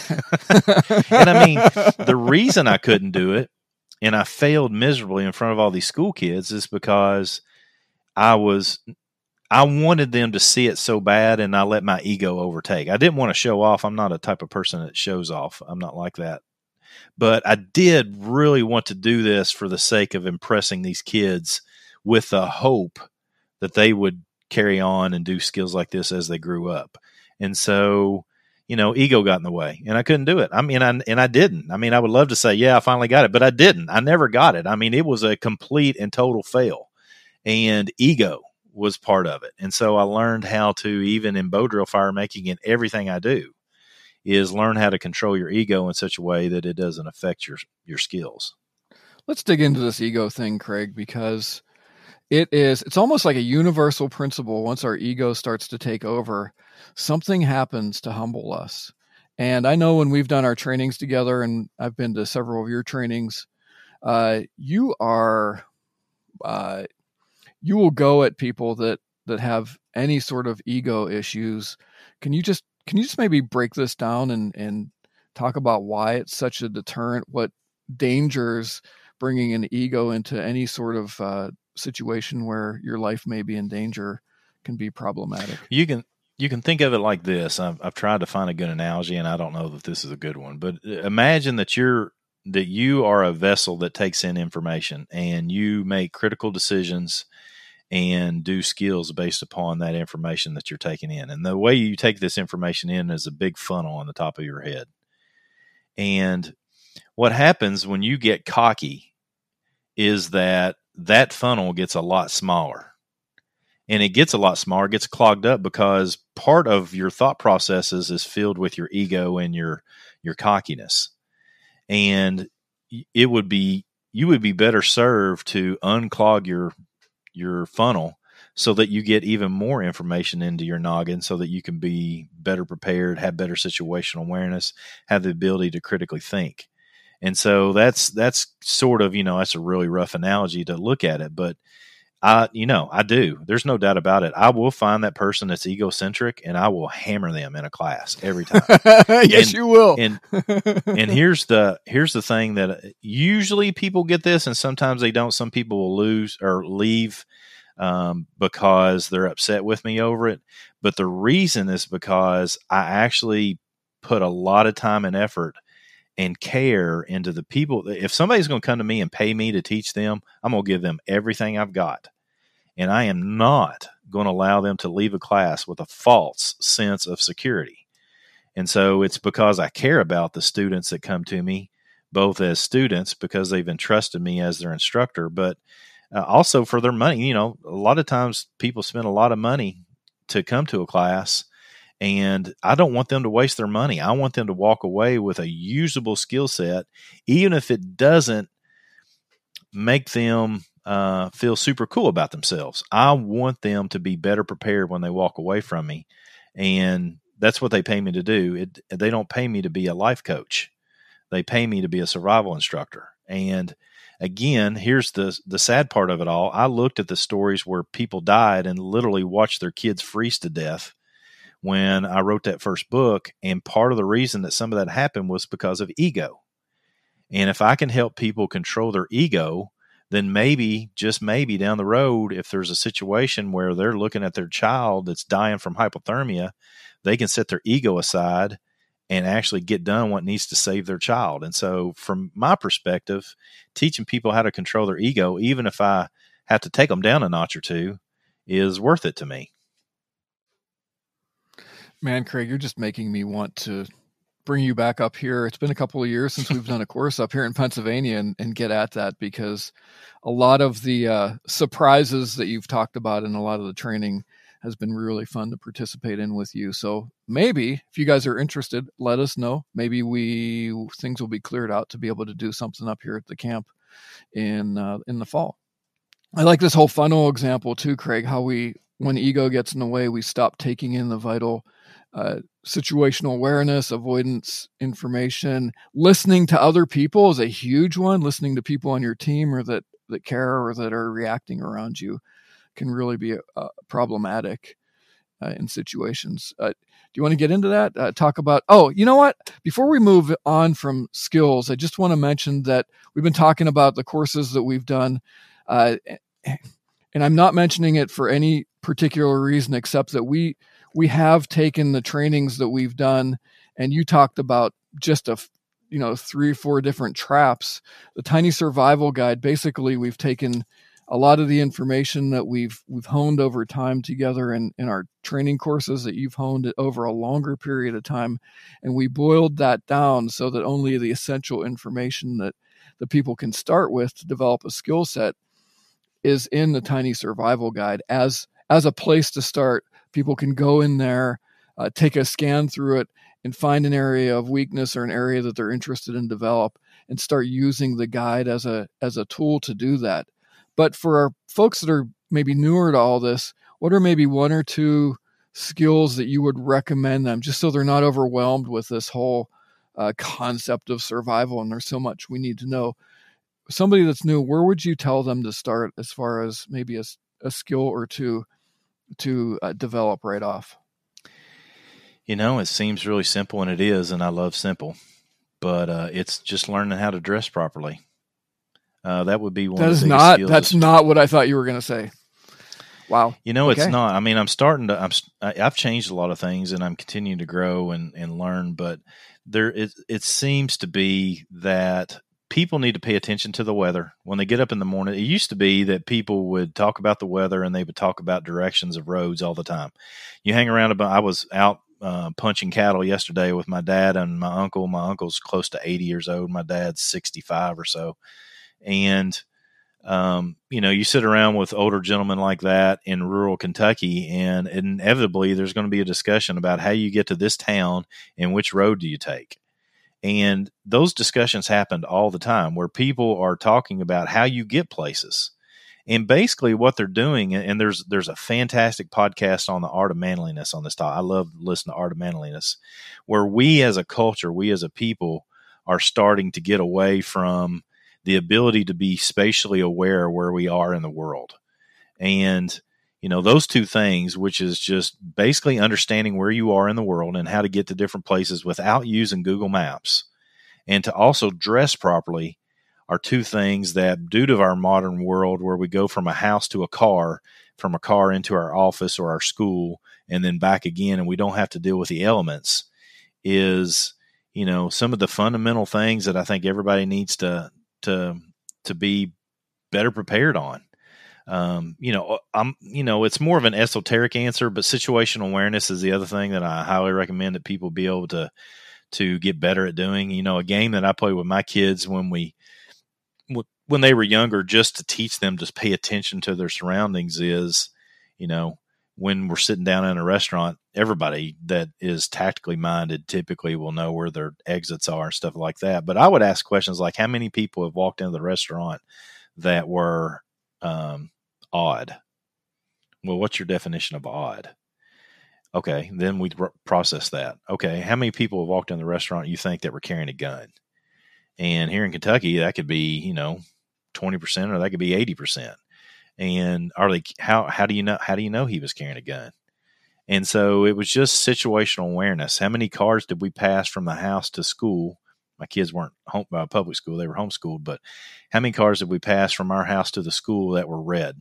Speaker 3: And I mean, the reason I couldn't do it, and I failed miserably in front of all these school kids, is because I was, I wanted them to see it so bad, and I let my ego overtake. I didn't want to show off. I'm not a type of person that shows off. I'm not like that. But I did really want to do this for the sake of impressing these kids with the hope that they would carry on and do skills like this as they grew up. And so, you know, ego got in the way and I couldn't do it. I mean, I, and I didn't. I mean, I would love to say, yeah, I finally got it, but I didn't. I never got it. I mean, it was a complete and total fail, and ego was part of it. And so I learned how to, even in bow drill fire making and everything I do, is learn how to control your ego in such a way that it doesn't affect your, your skills.
Speaker 2: Let's dig into this ego thing, Craig, because it is, it's almost like a universal principle. Once our ego starts to take over, something happens to humble us. And I know when we've done our trainings together, and I've been to several of your trainings, uh, you are, uh, you will go at people that, that have any sort of ego issues. Can you just, Can you just maybe break this down and, and talk about why it's such a deterrent, what dangers bringing an ego into any sort of uh, situation where your life may be in danger can be problematic?
Speaker 3: You can you can think of it like this. I've, I've tried to find a good analogy, and I don't know that this is a good one. But imagine that you're that you are a vessel that takes in information, and you make critical decisions and do skills based upon that information that you're taking in. And the way you take this information in is a big funnel on the top of your head. And what happens when you get cocky is that that funnel gets a lot smaller. And it gets a lot smaller, gets clogged up, because part of your thought processes is filled with your ego and your, your cockiness. And it would be, you would be better served to unclog your your funnel so that you get even more information into your noggin, so that you can be better prepared, have better situational awareness, have the ability to critically think. And so that's, that's sort of, you know, that's a really rough analogy to look at it, but I, you know, I do, there's no doubt about it. I will find that person that's egocentric and I will hammer them in a class every time.
Speaker 2: Yes,
Speaker 3: and,
Speaker 2: you will.
Speaker 3: and, and here's the, here's the thing that usually people get this, and sometimes they don't. Some people will lose or leave um, because they're upset with me over it. But the reason is because I actually put a lot of time and effort and care into the people. If somebody's going to come to me and pay me to teach them, I'm going to give them everything I've got. And I am not going to allow them to leave a class with a false sense of security. And so it's because I care about the students that come to me, both as students because they've entrusted me as their instructor, but uh, also for their money. You know, a lot of times people spend a lot of money to come to a class, and I don't want them to waste their money. I want them to walk away with a usable skill set, even if it doesn't make them uh, feel super cool about themselves. I want them to be better prepared when they walk away from me. And that's what they pay me to do. It, they don't pay me to be a life coach. They pay me to be a survival instructor. And again, here's the the sad part of it all. I looked at the stories where people died and literally watched their kids freeze to death when I wrote that first book. And part of the reason that some of that happened was because of ego. And if I can help people control their ego, then maybe, just maybe down the road, if there's a situation where they're looking at their child that's dying from hypothermia, they can set their ego aside and actually get done what needs to save their child. And so from my perspective, teaching people how to control their ego, even if I have to take them down a notch or two, is worth it to me.
Speaker 2: Man, Craig, you're just making me want to bring you back up here. It's been a couple of years since we've done a course up here in Pennsylvania and, and get at that, because a lot of the uh, surprises that you've talked about and a lot of the training has been really fun to participate in with you. So maybe if you guys are interested, let us know. Maybe we things will be cleared out to be able to do something up here at the camp in uh, in the fall. I like this whole funnel example too, Craig, how we, when ego gets in the way, we stop taking in the vital uh, situational awareness, avoidance information. Listening to other people is a huge one. Listening to people on your team or that, that care or that are reacting around you can really be uh, problematic uh, in situations. Uh, do you want to get into that? Uh, talk about, oh, you know what? Before we move on from skills, I just want to mention that we've been talking about the courses that we've done. Uh, and I'm not mentioning it for any particular reason, except that we, we have taken the trainings that we've done, and you talked about just a, you know, three or four different traps. The Tiny Survival Guide, basically we've taken a lot of the information that we've we've honed over time together in, in our training courses that you've honed it over a longer period of time. And we boiled that down so that only the essential information that the people can start with to develop a skill set is in the Tiny Survival Guide as, as a place to start. People can go in there, uh, take a scan through it, and find an area of weakness or an area that they're interested in develop, and start using the guide as a as a tool to do that. But for our folks that are maybe newer to all this, what are maybe one or two skills that you would recommend them, just so they're not overwhelmed with this whole uh, concept of survival and there's so much we need to know? Somebody that's new, where would you tell them to start as far as maybe a, a skill or two to uh, develop right off?
Speaker 3: You know, it seems really simple, and it is, and I love simple, but uh, it's just learning how to dress properly. Uh, that would be one
Speaker 2: that
Speaker 3: of
Speaker 2: is
Speaker 3: the biggest
Speaker 2: not,
Speaker 3: skills.
Speaker 2: That's not what I thought you were going to say. Wow.
Speaker 3: You know,
Speaker 2: Okay.
Speaker 3: It's not. I mean, I'm starting to, I'm, I've changed a lot of things, and I'm continuing to grow and, and learn, but there, it, it seems to be that people need to pay attention to the weather when they get up in the morning. It used to be that people would talk about the weather and they would talk about directions of roads all the time. You hang around about, I was out uh, punching cattle yesterday with my dad and my uncle. My uncle's close to eighty years old. My dad's sixty-five or so. And, um, you know, you sit around with older gentlemen like that in rural Kentucky, and inevitably there's going to be a discussion about how you get to this town and which road do you take. And those discussions happened all the time, where people are talking about how you get places. And basically what they're doing, and there's there's a fantastic podcast on the art of manliness on this topic. I love listening to Art of Manliness, where we as a culture, we as a people are starting to get away from the ability to be spatially aware where we are in the world. And, you know, those two things, which is just basically understanding where you are in the world and how to get to different places without using Google Maps, and to also dress properly, are two things that, due to our modern world where we go from a house to a car, from a car into our office or our school, and then back again, and we don't have to deal with the elements, is, you know, some of the fundamental things that I think everybody needs to to to be better prepared on. Um, you know, I'm, you know, it's more of an esoteric answer, but situational awareness is the other thing that I highly recommend that people be able to to get better at doing. You know, a game that I play with my kids when we when they were younger, just to teach them to pay attention to their surroundings, is, you know, when we're sitting down in a restaurant, everybody that is tactically minded typically will know where their exits are and stuff like that. But I would ask questions like, how many people have walked into the restaurant that were um, odd. Well, what's your definition of odd? Okay, then we process that. Okay, how many people have walked in the restaurant you think that were carrying a gun? And here in Kentucky, that could be, you know, twenty percent or that could be eighty percent. And are they, how, how do you know, how do you know he was carrying a gun? And so it was just situational awareness. How many cars did we pass from the house to school? My kids weren't home, uh, public school, they were homeschooled, but how many cars did we pass from our house to the school that were red?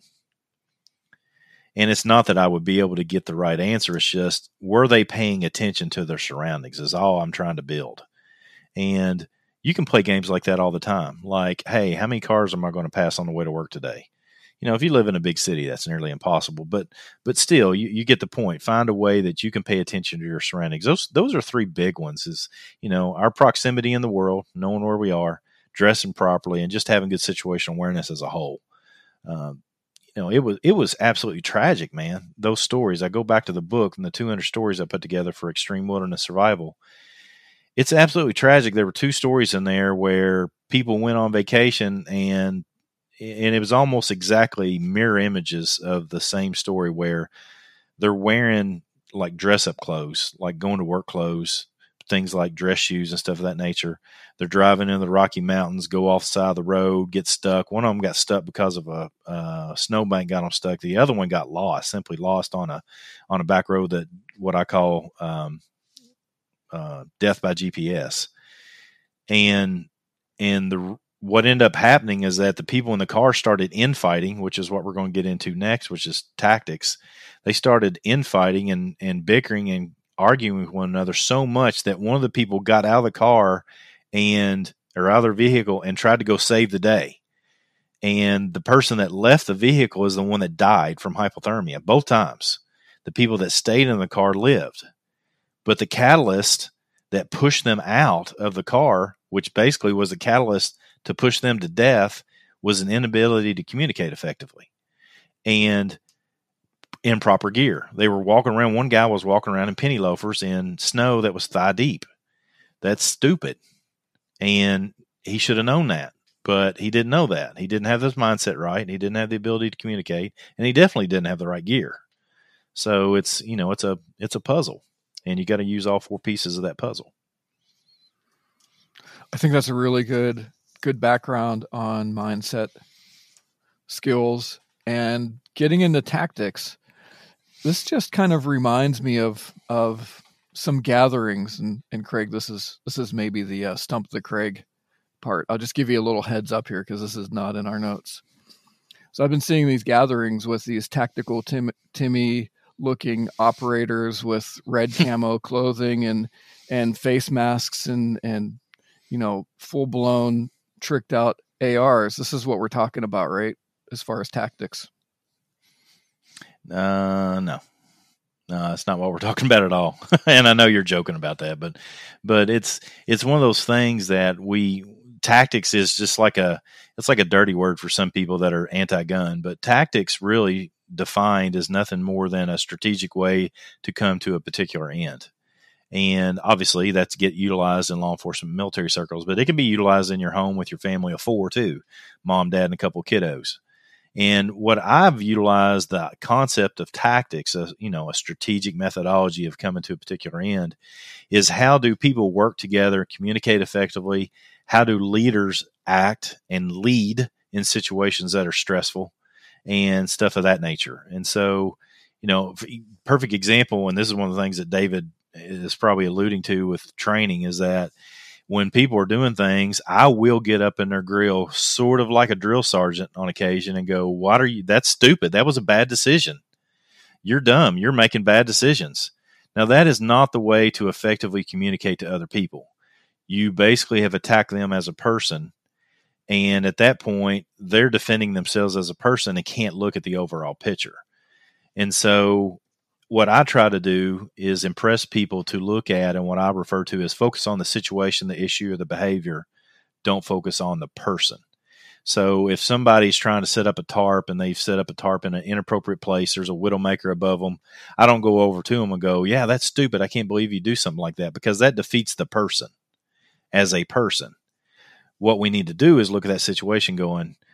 Speaker 3: And it's not that I would be able to get the right answer. It's just, were they paying attention to their surroundings is all I'm trying to build. And you can play games like that all the time. Like, hey, how many cars am I going to pass on the way to work today? You know, if you live in a big city, that's nearly impossible. But but still, you, you get the point. Find a way that you can pay attention to your surroundings. Those those are three big ones is, you know, our proximity in the world, knowing where we are, dressing properly, and just having good situational awareness as a whole. Um, You know, it was it was absolutely tragic, man. Those stories. I go back to the book and the two hundred stories I put together for Extreme Wilderness Survival. It's absolutely tragic. There were two stories in there where people went on vacation, and and it was almost exactly mirror images of the same story where they're wearing like dress up clothes, like going to work clothes, things like dress shoes and stuff of that nature. They're driving in the Rocky Mountains, go off the side of the road, get stuck. One of them got stuck because of a, a snowbank got them stuck. The other one got lost, simply lost on a on a back road that what I call um, uh, death by G P S. And and the what ended up happening is that the people in the car started infighting, which is what we're going to get into next, which is tactics. They started infighting and and bickering and arguing with one another so much that one of the people got out of the car and or out of their vehicle and tried to go save the day. And the person that left the vehicle is the one that died from hypothermia both times. The people that stayed in the car lived. But the catalyst that pushed them out of the car, which basically was the catalyst to push them to death, was an inability to communicate effectively. And improper gear. They were walking around. One guy was walking around in penny loafers in snow that was thigh deep. That's stupid. And he should have known that, but he didn't know that. He didn't have this mindset right. He didn't have the ability to communicate, and he definitely didn't have the right gear. So it's, you know, it's a, it's a puzzle, and you got to use all four pieces of that puzzle.
Speaker 2: I think that's a really good, good background on mindset, skills, and getting into tactics. This just kind of reminds me of of some gatherings, and, and Craig, this is this is maybe the uh, stump the Craig part. I'll just give you a little heads up here because this is not in our notes. So I've been seeing these gatherings with these tactical Tim, Timmy looking operators with red camo clothing and and face masks and and you know full blown tricked out A Rs. This is what we're talking about, right? As far as tactics.
Speaker 3: Uh, no, no, that's not what we're talking about at all. And I know you're joking about that, but, but it's, it's one of those things that we, tactics is just like a, it's like a dirty word for some people that are anti-gun, but tactics really defined is nothing more than a strategic way to come to a particular end. And obviously that's get utilized in law enforcement military circles, but it can be utilized in your home with your family of four too, mom, dad, and a couple of kiddos. And what I've utilized the concept of tactics, a, you know, a strategic methodology of coming to a particular end, is how do people work together, communicate effectively? How do leaders act and lead in situations that are stressful and stuff of that nature? And so, you know, perfect example, and this is one of the things that David is probably alluding to with training, is that when people are doing things, I will get up in their grill sort of like a drill sergeant on occasion and go, what are you, that's stupid. That was a bad decision. You're dumb. You're making bad decisions. Now that is not the way to effectively communicate to other people. You basically have attacked them as a person. And at that point, they're defending themselves as a person and can't look at the overall picture. And so what I try to do is impress people to look at, and what I refer to as focus on the situation, the issue, or the behavior. Don't focus on the person. So if somebody's trying to set up a tarp and they've set up a tarp in an inappropriate place, there's a widowmaker above them, I don't go over to them and go, yeah, that's stupid. I can't believe you do something like that, because that defeats the person as a person. What we need to do is look at that situation going,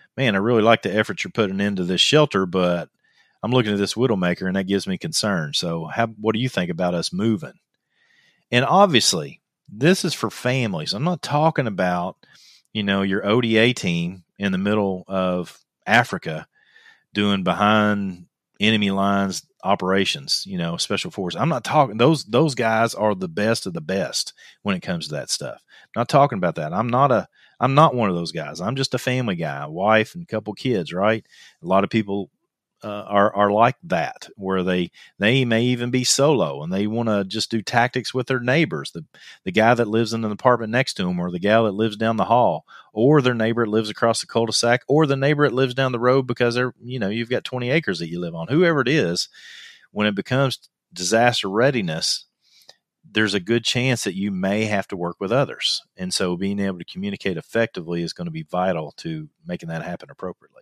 Speaker 3: man, I really like the effort you're putting into this shelter, but I'm looking at this Widowmaker and that gives me concern. So how, what do you think about us moving? And obviously this is for families. I'm not talking about, you know, your O D A team in the middle of Africa doing behind enemy lines operations, you know, special forces. I'm not talking, those, those guys are the best of the best when it comes to that stuff. I'm not talking about that. I'm not a, I'm not one of those guys. I'm just a family guy, a wife and a couple kids, right? A lot of people uh, are, are like that, where they, they may even be solo and they want to just do tactics with their neighbors. The, the guy that lives in an apartment next to them, or the gal that lives down the hall, or their neighbor that lives across the cul-de-sac, or the neighbor that lives down the road because they're, you know, you've got twenty acres that you live on, whoever it is. When it becomes disaster readiness, there's a good chance that you may have to work with others. And so being able to communicate effectively is going to be vital to making that happen appropriately.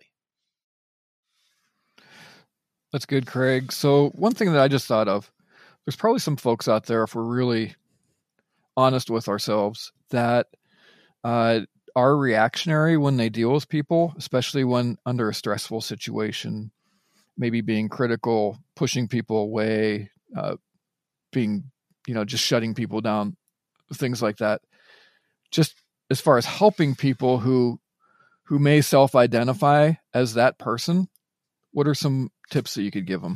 Speaker 2: That's good, Craig. So one thing that I just thought of, there's probably some folks out there, if we're really honest with ourselves, that uh, are reactionary when they deal with people, especially when under a stressful situation, maybe being critical, pushing people away, uh, being, you know, just shutting people down, things like that. Just as far as helping people who, who may self-identify as that person, what are some tips that you could give them?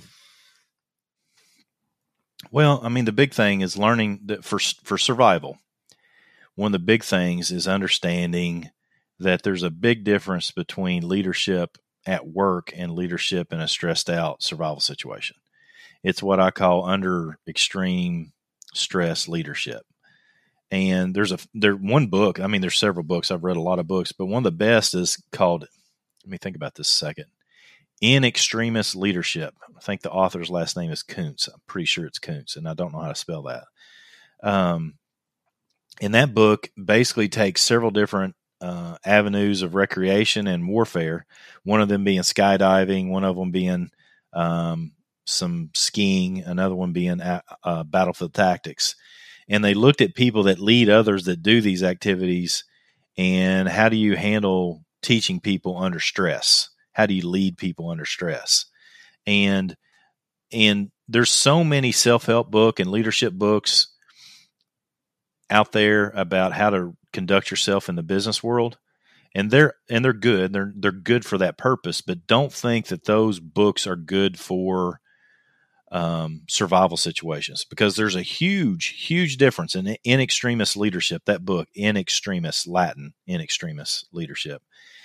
Speaker 3: Well, I mean, the big thing is learning that for, for survival, one of the big things is understanding that there's a big difference between leadership at work and leadership in a stressed out survival situation. It's what I call under extreme stress leadership. And there's a, there, one book, I mean, there's several books. I've read a lot of books, but one of the best is called, let me think about this a second. In Extremis Leadership. I think the author's last name is Kuntz. I'm pretty sure it's Kuntz, and I don't know how to spell that. Um, and that book basically takes several different uh, avenues of recreation and warfare, one of them being skydiving, one of them being um, some skiing, another one being uh, uh, battlefield tactics. And they looked at people that lead others that do these activities, and how do you handle teaching people under stress? How do you lead people under stress? And and there's so many self-help book and leadership books out there about how to conduct yourself in the business world. And they're and they're good. They're they're good for that purpose, but don't think that those books are good for um, survival situations, because there's a huge, huge difference in in extremis leadership. That book, In Extremis, Latin, In Extremis Leadership,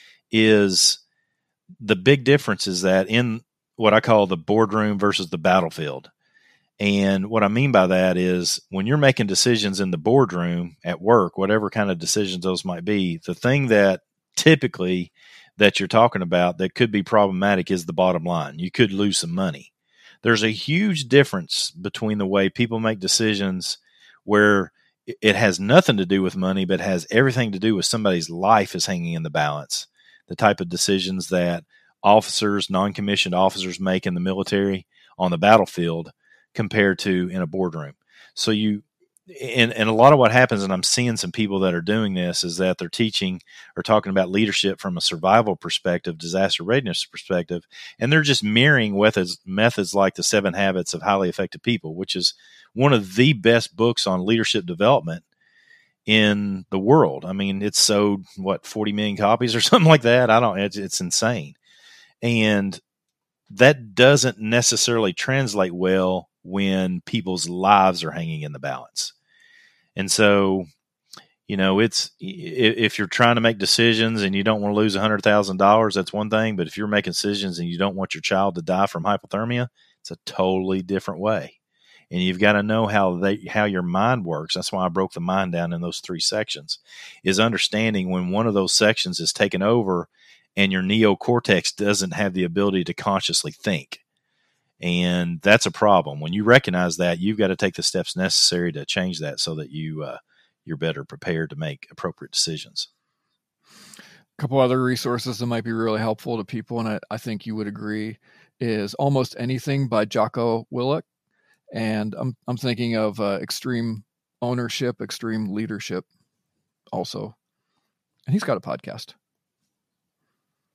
Speaker 3: is the big difference is that in what I call the boardroom versus the battlefield. And what I mean by that is when you're making decisions in the boardroom at work, whatever kind of decisions those might be, the thing that typically that you're talking about that could be problematic is the bottom line. You could lose some money. There's a huge difference between the way people make decisions where it has nothing to do with money, but has everything to do with somebody's life is hanging in the balance. The type of decisions that officers, non-commissioned officers make in the military on the battlefield compared to in a boardroom. So you, and, and a lot of what happens, and I'm seeing some people that are doing this, is that they're teaching or talking about leadership from a survival perspective, disaster readiness perspective, and they're just mirroring methods, methods like the Seven Habits of Highly Effective People, which is one of the best books on leadership development in the world. I mean, it's sold, what, forty million copies or something like that. I don't, it's, it's insane. And that doesn't necessarily translate well when people's lives are hanging in the balance. And so, you know, it's, if you're trying to make decisions and you don't want to lose a hundred thousand dollars, that's one thing. But if you're making decisions and you don't want your child to die from hypothermia, it's a totally different way. And you've got to know how they, how your mind works. That's why I broke the mind down in those three sections, is understanding when one of those sections is taken over and your neocortex doesn't have the ability to consciously think. And that's a problem. When you recognize that, you've got to take the steps necessary to change that so that you, uh, you're better prepared to make appropriate decisions.
Speaker 2: A couple other resources that might be really helpful to people, and I, I think you would agree, is Almost Anything by Jocko Willink. And I'm I'm thinking of uh, Extreme Ownership, Extreme Leadership also. And he's got a podcast.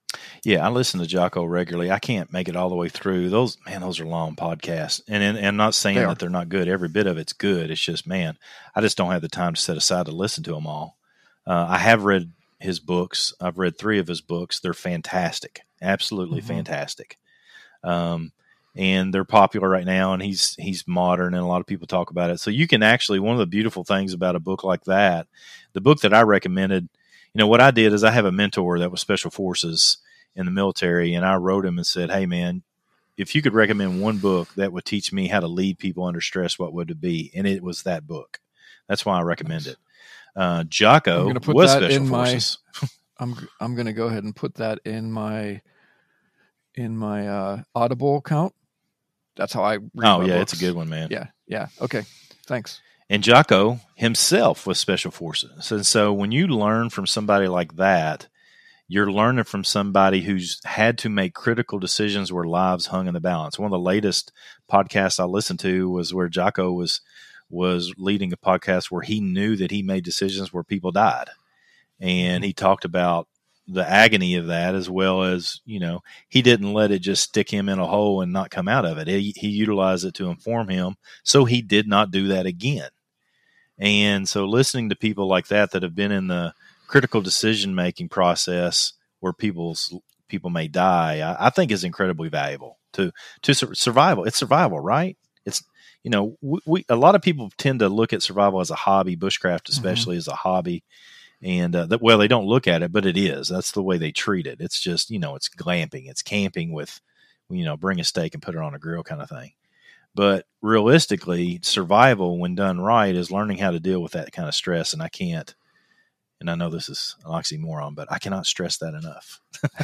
Speaker 3: Yeah, I listen to Jocko regularly. I can't make it all the way through. Those man, those are long podcasts. And and, and I'm not saying
Speaker 2: They
Speaker 3: that
Speaker 2: are.
Speaker 3: they're not good. Every bit of it's good. It's just, man, I just don't have the time to set aside to listen to them all. Uh, I have read his books. I've read three of his books. They're fantastic, absolutely
Speaker 2: Mhm.
Speaker 3: fantastic. Um, and they're popular right now. And he's he's modern, and a lot of people talk about it. So you can actually, one of the beautiful things about a book like that, the book that I recommended, you know, what I did is I have a mentor that was Special Forces in the military, and I wrote him and said, hey, man, if you could recommend one book that would teach me how to lead people under stress, what would it be? And it was that book. That's why I recommend
Speaker 2: Nice.
Speaker 3: it. Uh, Jocko
Speaker 2: I'm gonna put
Speaker 3: was
Speaker 2: that
Speaker 3: Special
Speaker 2: in my-
Speaker 3: Forces.
Speaker 2: I'm I'm going to go ahead and put that in my in my uh, Audible account. That's how I read
Speaker 3: Oh,
Speaker 2: my
Speaker 3: yeah,
Speaker 2: books.
Speaker 3: it's a good one, man.
Speaker 2: Yeah, yeah. Okay, thanks.
Speaker 3: And Jocko himself was Special Forces. And so when you learn from somebody like that, you're learning from somebody who's had to make critical decisions where lives hung in the balance. One of the latest podcasts I listened to was where Jocko was was leading a podcast where he knew that he made decisions where people died. And he talked about the agony of that, as well as, you know, he didn't let it just stick him in a hole and not come out of it. He, he utilized it to inform him, so he did not do that again. And so listening to people like that that have been in the critical decision-making process where people's people may die, I, I think is incredibly valuable to, to su- survival. It's survival, right? It's, you know, we, we, a lot of people tend to look at survival as a hobby, bushcraft especially mm-hmm. as a hobby. And, uh, that, well, they don't look at it, but it is. That's the way they treat it. It's just, you know, it's glamping. It's camping with, you know, bring a steak and put it on a grill kind of thing. But realistically, survival, when done right, is learning how to deal with that kind of stress. And I can't, and I know this is an oxymoron, but I cannot stress that enough.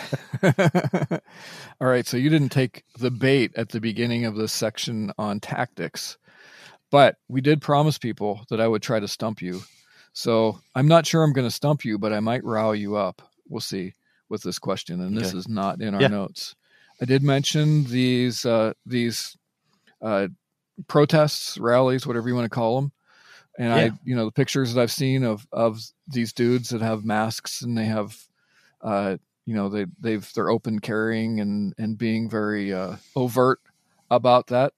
Speaker 2: All right. So you didn't take the bait at the beginning of this section on tactics, but we did promise people that I would try to stump you. So I'm not sure I'm going to stump you, but I might rile you up. We'll see with this question. And this okay. is not in our yeah. notes. I did mention these, uh, these, uh, protests, rallies, whatever you want to call them. And yeah. I, you know, the pictures that I've seen of, of these dudes that have masks and they have, uh, you know, they, they've, they're open carrying and, and being very, uh, overt about that.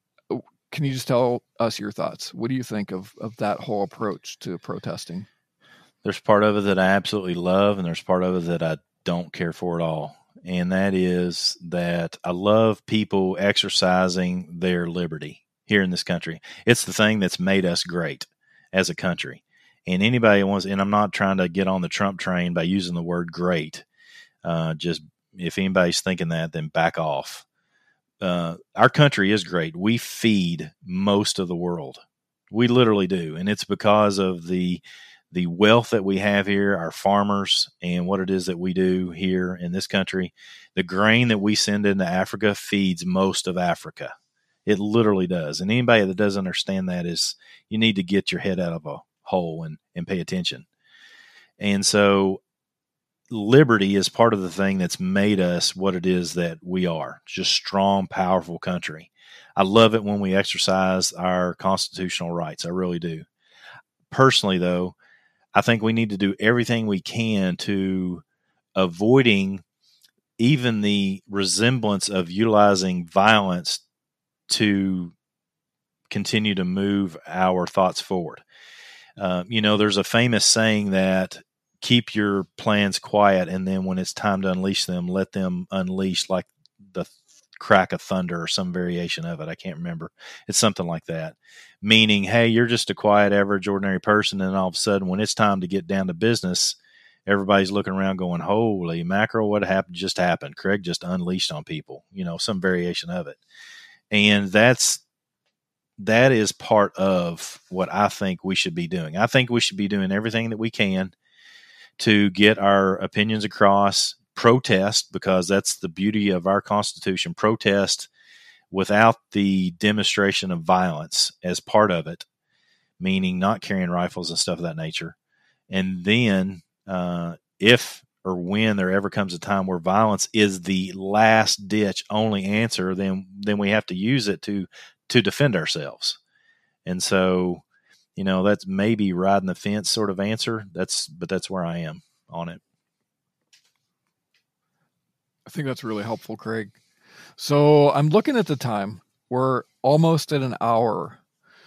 Speaker 2: Can you just tell us your thoughts? What do you think of, of that whole approach to protesting?
Speaker 3: There's part of it that I absolutely love, and there's part of it that I don't care for at all. And that is that I love people exercising their liberty here in this country. It's the thing that's made us great as a country. And anybody wants, and I'm not trying to get on the Trump train by using the word great. Uh, just if anybody's thinking that, then back off. Uh, our country is great. We feed most of the world. We literally do. And it's because of the the wealth that we have here, our farmers, and what it is that we do here in this country. The grain that we send into Africa feeds most of Africa. It literally does. And anybody that doesn't understand that is, you need to get your head out of a hole and, and pay attention. And so liberty is part of the thing that's made us what it is that we are. Just strong, powerful country. I love it when we exercise our constitutional rights. I really do. Personally, though, I think we need to do everything we can to avoiding even the resemblance of utilizing violence to continue to move our thoughts forward. Uh, you know, there's a famous saying that keep your plans quiet, and then when it's time to unleash them, let them unleash like the crack of thunder or some variation of it. I can't remember. It's something like that. Meaning, hey, you're just a quiet, average, ordinary person, and all of a sudden when it's time to get down to business, everybody's looking around going, holy mackerel, what happened just happened. Craig just unleashed on people, you know, some variation of it. And that's that is part of what I think we should be doing. I think we should be doing everything that we can to get our opinions across, protest, because that's the beauty of our Constitution, protest without the demonstration of violence as part of it, meaning not carrying rifles and stuff of that nature. And then uh, if or when there ever comes a time where violence is the last ditch only answer, then then we have to use it to to defend ourselves. And so, you know, that's maybe riding the fence sort of answer. That's but that's where I am on it.
Speaker 2: I think that's really helpful, Craig. So I'm looking at the time. We're almost at an hour,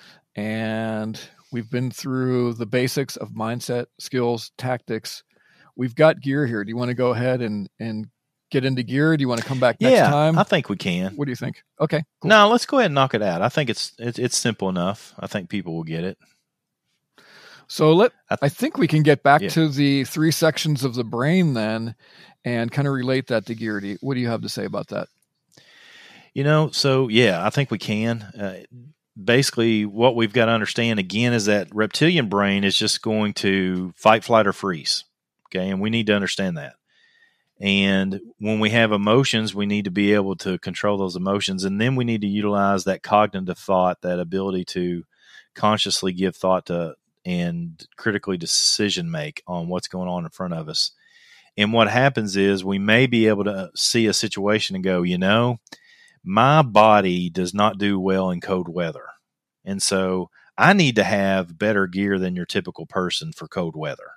Speaker 2: and we've been through the basics of mindset, skills, tactics. We've got gear here. Do you want to go ahead and, and get into gear? Do you want to come back next
Speaker 3: yeah,
Speaker 2: time?
Speaker 3: I think we can.
Speaker 2: What do you think? Okay. Cool.
Speaker 3: No, let's go ahead and knock it out. I think it's it's, it's simple enough. I think people will get it.
Speaker 2: So let
Speaker 3: I, th-
Speaker 2: I think we can get back
Speaker 3: yeah.
Speaker 2: to the three sections of the brain then, and kind of relate that to gear. Do you, what do you have to say about that?
Speaker 3: You know, so yeah, I think we can. Uh, basically, what we've got to understand again is that reptilian brain is just going to fight, flight, or freeze. Okay, and we need to understand that. And when we have emotions, we need to be able to control those emotions, and then we need to utilize that cognitive thought, that ability to consciously give thought to and critically decision make on what's going on in front of us. And what happens is we may be able to see a situation and go, you know, my body does not do well in cold weather. And so I need to have better gear than your typical person for cold weather.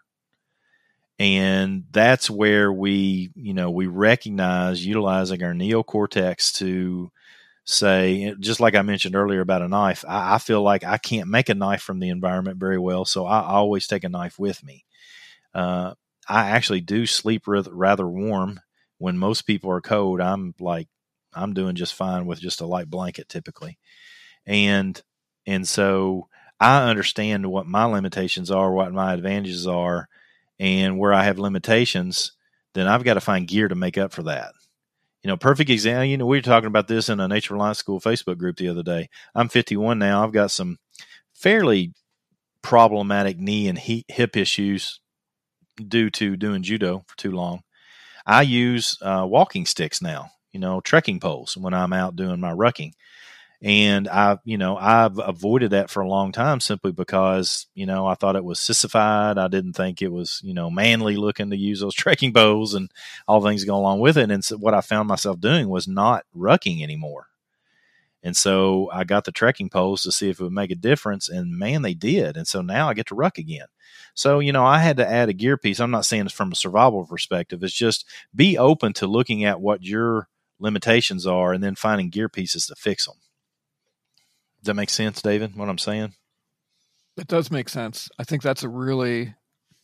Speaker 3: And that's where we, you know, we recognize utilizing our neocortex to say, just like I mentioned earlier about a knife, I, I feel like I can't make a knife from the environment very well, so I always take a knife with me. Uh, I actually do sleep rather warm. When most people are cold, I'm like, I'm doing just fine with just a light blanket typically. And, and so I understand what my limitations are, what my advantages are, and where I have limitations, then I've got to find gear to make up for that. You know, perfect example, you know, we were talking about this in a Nature Reliance School Facebook group the other day. I'm fifty-one now. I've got some fairly problematic knee and hip issues due to doing judo for too long. I use uh, walking sticks now, you know, trekking poles when I'm out doing my rucking. And I, you know, I've avoided that for a long time simply because, you know, I thought it was sissified. I didn't think it was, you know, manly looking to use those trekking poles and all things that go along with it. And so what I found myself doing was not rucking anymore. And so I got the trekking poles to see if it would make a difference. And man, they did. And so now I get to ruck again. So, you know, I had to add a gear piece. I'm not saying it's from a survival perspective. It's just be open to looking at what your limitations are and then finding gear pieces to fix them. Does that make sense, David, what I'm saying?
Speaker 2: It does make sense. I think that's a really,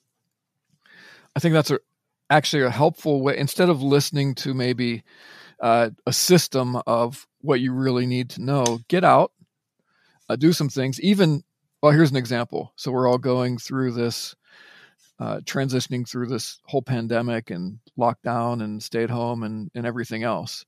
Speaker 2: I think that's a, actually a helpful way. Instead of listening to maybe uh, a system of what you really need to know, get out, uh, do some things. Even, well, here's an example. So we're all going through this, uh, transitioning through this whole pandemic and lockdown and stay at home and, and everything else.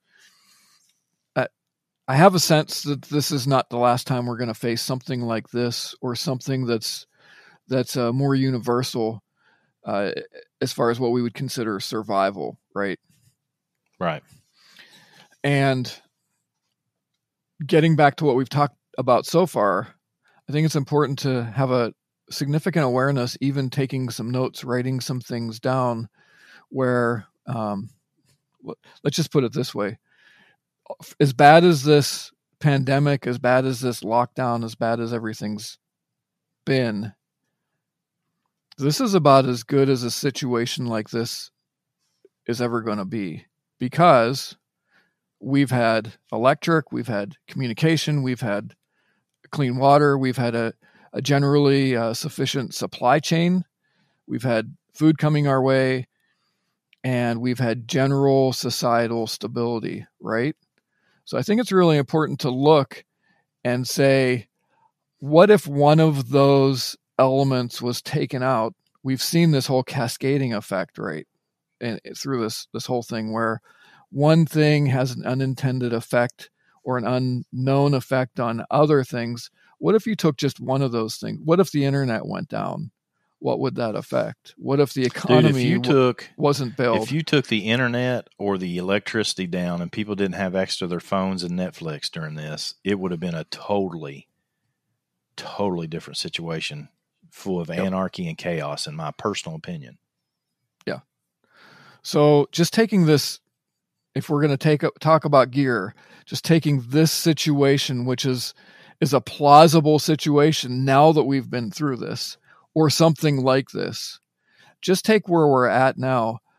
Speaker 2: I have a sense that this is not the last time we're going to face something like this, or something that's that's uh, more universal uh, as far as what we would consider survival, right?
Speaker 3: Right.
Speaker 2: And getting back to what we've talked about so far, I think it's important to have a significant awareness, even taking some notes, writing some things down, where, um, let's just put it this way. As bad as this pandemic, as bad as this lockdown, as bad as everything's been, this is about as good as a situation like this is ever going to be, because we've had electric, we've had communication, we've had clean water, we've had a, a generally uh, sufficient supply chain, we've had food coming our way, and we've had general societal stability, right? So I think it's really important to look and say, what if one of those elements was taken out? We've seen this whole cascading effect, right? And through this, this whole thing where one thing has an unintended effect or an unknown effect on other things. What if you took just one of those things? What if the internet went down? What would that affect? What if the economy
Speaker 3: Dude, if you took,
Speaker 2: w- wasn't built?
Speaker 3: If you took the internet or the electricity down and people didn't have access to their phones and Netflix during this, it would have been a totally, totally different situation, full of
Speaker 2: Yep.
Speaker 3: anarchy and chaos, in my personal opinion.
Speaker 2: Yeah. So just taking this, if we're going to take up, talk about gear, just taking this situation, which is is a plausible situation now that we've been through this, or something like this, just take where we're at now.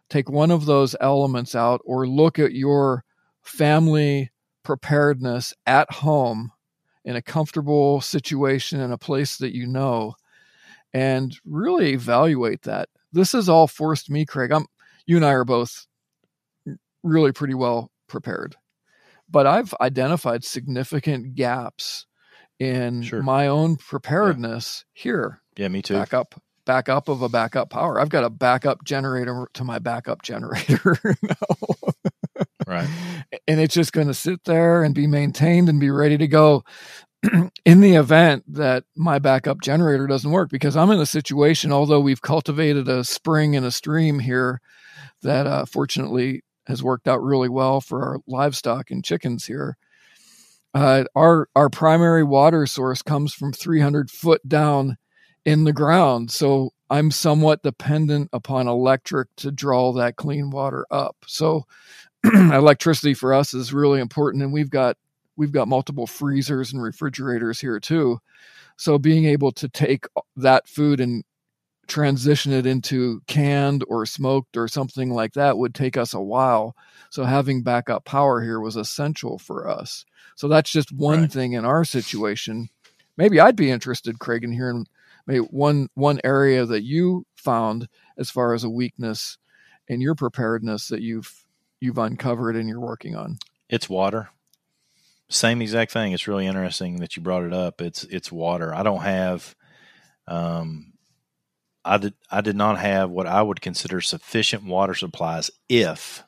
Speaker 2: take one of those elements out, or look at your family preparedness at home in a comfortable situation in a place that you know, and really evaluate that. This has all forced me, Craig. I'm, you and I are both really pretty well prepared, but I've identified significant gaps in
Speaker 3: Sure.
Speaker 2: my own preparedness yeah. here.
Speaker 3: Yeah, me too.
Speaker 2: Backup, backup of a backup power. I've got a backup generator to my backup generator now.
Speaker 3: Right.
Speaker 2: And it's just going to sit there and be maintained and be ready to go in the event that my backup generator doesn't work, because I'm in a situation, although we've cultivated a spring and a stream here that uh, fortunately has worked out really well for our livestock and chickens here. Uh, our, our primary water source comes from three hundred foot down in the ground. So I'm somewhat dependent upon electric to draw that clean water up. So electricity for us is really important. And we've got, we've got multiple freezers and refrigerators here too. So being able to take that food and transition it into canned or smoked or something like that would take us a while. So having backup power here was essential for us. So that's just one
Speaker 3: right.
Speaker 2: thing in our situation. Maybe I'd be interested, Craig, in hearing maybe one one area that you found as far as a weakness in your preparedness that you've you've uncovered and you're working on.
Speaker 3: It's water. Same exact thing. It's really interesting that you brought it up. It's it's water. I don't have um I did I did not have what I would consider sufficient water supplies if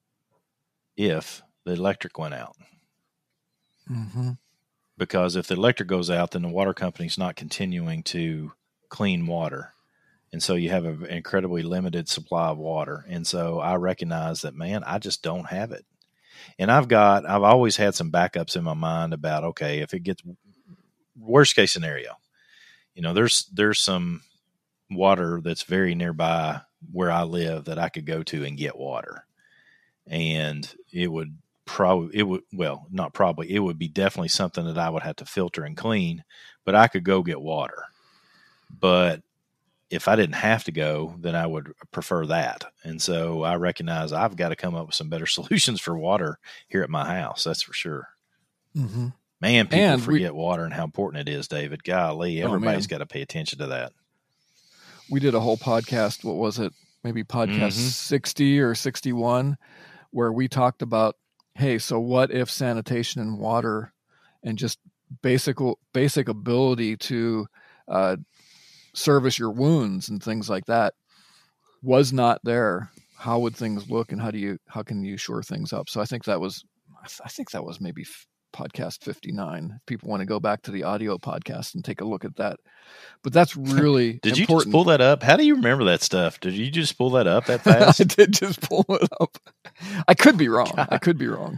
Speaker 3: if the electric went out.
Speaker 2: Mm-hmm.
Speaker 3: Because if the electric goes out, then the water company's not continuing to clean water. And so you have an incredibly limited supply of water. And so I recognize that, man, I just don't have it. And I've got, I've always had some backups in my mind about, okay, if it gets worst case scenario, you know, there's, there's some water that's very nearby where I live that I could go to and get water. And it would probably, it would, well, not probably, it would be definitely something that I would have to filter and clean, but I could go get water. But if I didn't have to go, then I would prefer that. And so I recognize I've got to come up with some better solutions for water here at my house. That's for sure.
Speaker 2: Mm-hmm.
Speaker 3: Man, people
Speaker 2: and
Speaker 3: forget
Speaker 2: we,
Speaker 3: water and how important it is, David. Golly, everybody's
Speaker 2: oh,
Speaker 3: got to pay attention to that.
Speaker 2: We did a whole podcast. What was it? Maybe podcast mm-hmm. sixty or sixty-one, where we talked about, hey, so what if sanitation and water and just basic, basic ability to uh, service your wounds and things like that was not there? How would things look, and how do you, how can you shore things up? So I think that was, I think that was maybe podcast fifty-nine. If people want to go back to the audio podcast and take a look at that. But that's really
Speaker 3: Did
Speaker 2: important.
Speaker 3: you just pull that up? How do you remember that stuff? Did you just pull that up that fast?
Speaker 2: I did just pull it up. I could be wrong. God. I could be wrong.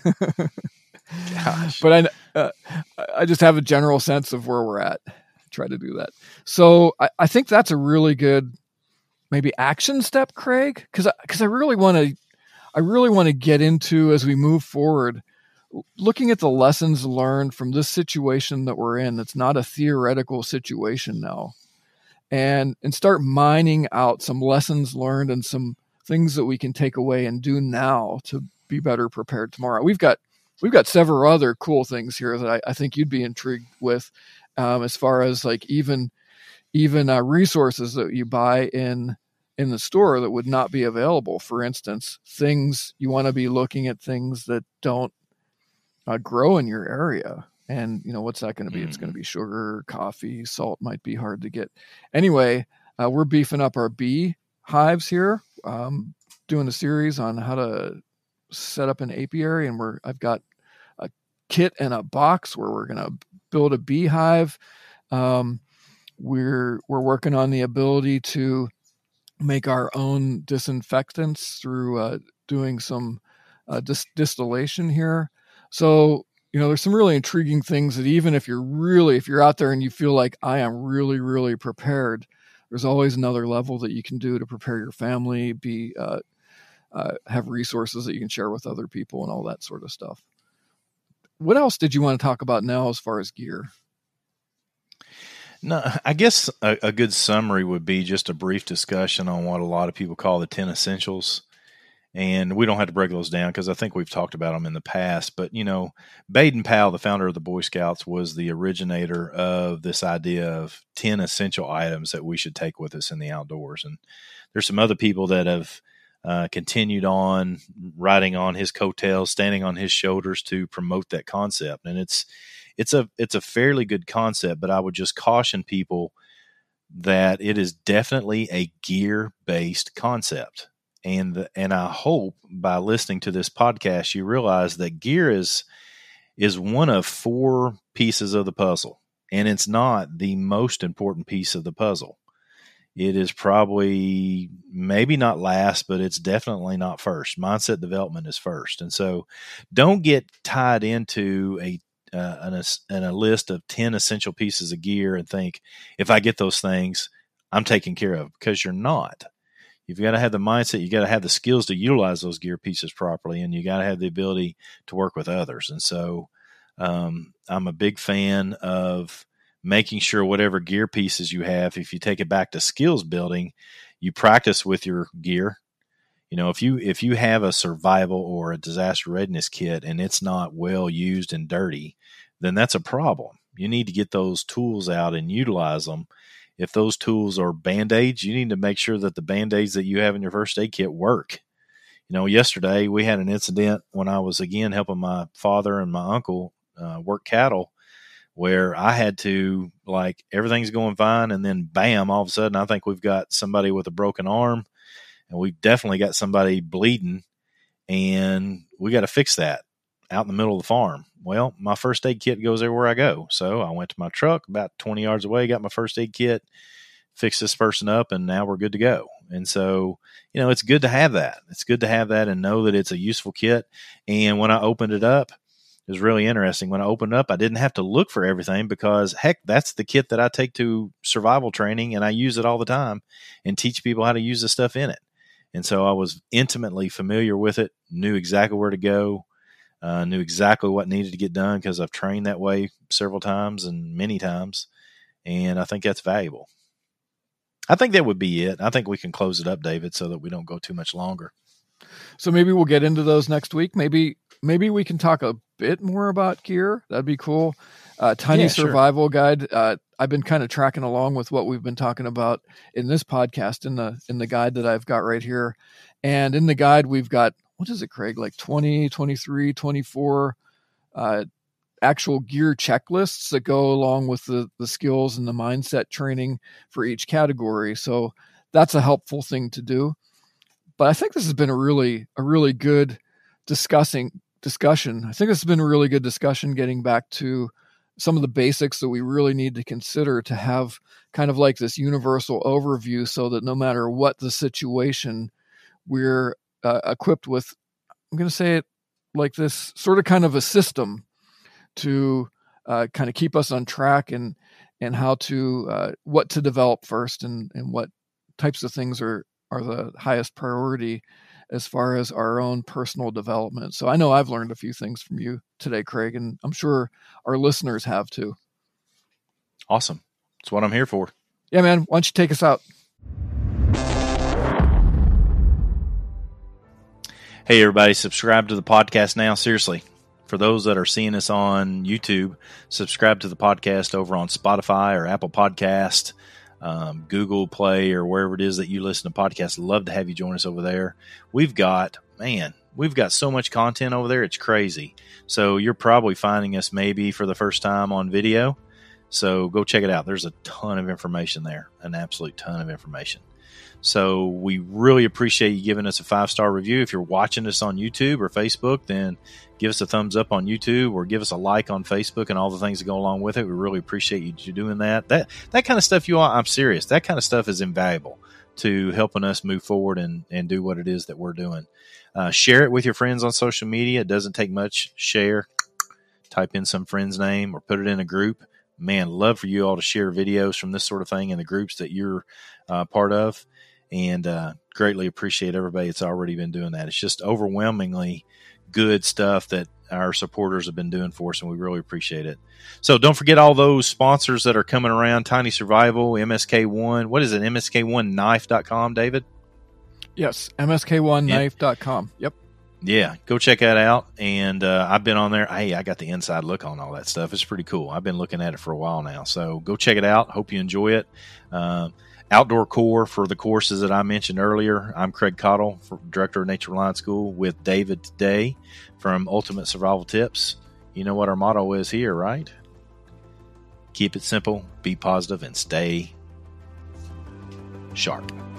Speaker 3: Gosh.
Speaker 2: But I, uh, I just have a general sense of where we're at. Try to do that. So I, I think that's a really good maybe action step, Craig, because because I really want to I really want to get into, as we move forward, looking at the lessons learned from this situation that we're in. It's not a theoretical situation now, and and start mining out some lessons learned and some things that we can take away and do now to be better prepared tomorrow. We've got we've got several other cool things here that I, I think you'd be intrigued with, um, as far as like even even uh, resources that you buy in in the store that would not be available. For instance, things you want to be looking at things that don't uh, grow in your area. And, you know, what's that going to be? Mm. It's going to be sugar, coffee, salt might be hard to get. Anyway, uh, we're beefing up our bee hives here, um, doing a series on how to set up an apiary. And we're, I've got a kit and a box where we're going to build a beehive. Um, we're, we're working on the ability to make our own disinfectants through uh, doing some uh, dis- distillation here. So, you know, there's some really intriguing things that even if you're really, if you're out there and you feel like I am really, really prepared, there's always another level that you can do to prepare your family, be, uh, uh, have resources that you can share with other people and all that sort of stuff. What else did you want to talk about now as far as gear?
Speaker 3: No, I guess a, a good summary would be just a brief discussion on what a lot of people call the ten essentials. And we don't have to break those down because I think we've talked about them in the past. But, you know, Baden-Powell, the founder of the Boy Scouts, was the originator of this idea of ten essential items that we should take with us in the outdoors. And there's some other people that have uh, continued on riding on his coattails, standing on his shoulders to promote that concept. And it's it's a it's a fairly good concept, but I would just caution people that it is definitely a gear-based concept. And the, and I hope by listening to this podcast, you realize that gear is is one of four pieces of the puzzle, and it's not the most important piece of the puzzle. It is probably maybe not last, but it's definitely not first. Mindset development is first, and so don't get tied into a uh, an, an, a list of ten essential pieces of gear and think if I get those things, I'm taken care of, because you're not. You've got to have the mindset. You got to have the skills to utilize those gear pieces properly, and you got to have the ability to work with others. And so, um, I'm a big fan of making sure whatever gear pieces you have, if you take it back to skills building, you practice with your gear. You know, if you if you have a survival or a disaster readiness kit and it's not well used and dirty, then that's a problem. You need to get those tools out and utilize them. If those tools are Band-Aids, you need to make sure that the Band-Aids that you have in your first aid kit work. You know, yesterday we had an incident when I was, again, helping my father and my uncle uh, work cattle, where I had to, like, everything's going fine, and then bam, all of a sudden I think we've got somebody with a broken arm, and we've definitely got somebody bleeding, and we got to fix that out in the middle of the farm. Well, my first aid kit goes everywhere I go. So I went to my truck about twenty yards away, got my first aid kit, fixed this person up, and now we're good to go. And so, you know, it's good to have that. It's good to have that and know that it's a useful kit. And when I opened it up, it was really interesting. When I opened it up, I didn't have to look for everything because, heck, that's the kit that I take to survival training, and I use it all the time and teach people how to use the stuff in it. And so I was intimately familiar with it, knew exactly where to go. Uh, knew exactly what needed to get done because I've trained that way several times and many times, and I think that's valuable. I think that would be it. I think we can close it up, David, so that we don't go too much longer.
Speaker 2: So maybe we'll get into those next week. Maybe maybe we can talk a bit more about gear. That'd be cool. Uh, Tiny
Speaker 3: yeah,
Speaker 2: Survival
Speaker 3: sure.
Speaker 2: Guide. Uh, I've been kind of tracking along with what we've been talking about in this podcast in the in the guide that I've got right here, and in the guide we've got. What is it, Craig? Like twenty, twenty-three, twenty-four uh, actual gear checklists that go along with the, the skills and the mindset training for each category. So that's a helpful thing to do. But I think this has been a really, a really good discussing discussion. I think this has been a really good discussion getting back to some of the basics that we really need to consider to have kind of like this universal overview so that no matter what the situation, we're Uh, equipped with, I'm going to say it like this, sort of kind of a system to uh, kind of keep us on track and and how to, uh, what to develop first and, and what types of things are, are the highest priority as far as our own personal development. So I know I've learned a few things from you today, Craig, and I'm sure our listeners have too.
Speaker 3: Awesome. That's what I'm here for.
Speaker 2: Yeah, man. Why don't you take us out?
Speaker 3: Hey, everybody, subscribe to the podcast now. Seriously, for those that are seeing us on YouTube, subscribe to the podcast over on Spotify or Apple Podcast, um, Google Play, or wherever it is that you listen to podcasts. Love to have you join us over there. We've got, man, we've got so much content over there. It's crazy. So you're probably finding us maybe for the first time on video. So go check it out. There's a ton of information there, an absolute ton of information. So we really appreciate you giving us a five-star review. If you're watching us on YouTube or Facebook, then give us a thumbs up on YouTube or give us a like on Facebook and all the things that go along with it. We really appreciate you doing that. That that kind of stuff, you all, I'm serious. That kind of stuff is invaluable to helping us move forward and, and do what it is that we're doing. Uh, share it with your friends on social media. It doesn't take much. Share, type in some friend's name or put it in a group. Man, love for you all to share videos from this sort of thing in the groups that you're uh, part of. And uh, greatly appreciate everybody that's already been doing that. It's just overwhelmingly good stuff that our supporters have been doing for us, and we really appreciate it. So don't forget all those sponsors that are coming around: Tiny Survival, M S K one. What is it? M S K one knife dot com, David?
Speaker 2: Yes, M S K one knife dot com. Yep.
Speaker 3: Yeah, go check that out. And uh, I've been on there. Hey, I got the inside look on all that stuff. It's pretty cool. I've been looking at it for a while now. So go check it out. Hope you enjoy it. Uh, Outdoor Core for the courses that I mentioned earlier. I'm Craig Cottle, Director of Nature Reliance School, with David today from Ultimate Survival Tips. You know what our motto is here, right? Keep it simple, be positive, and stay sharp.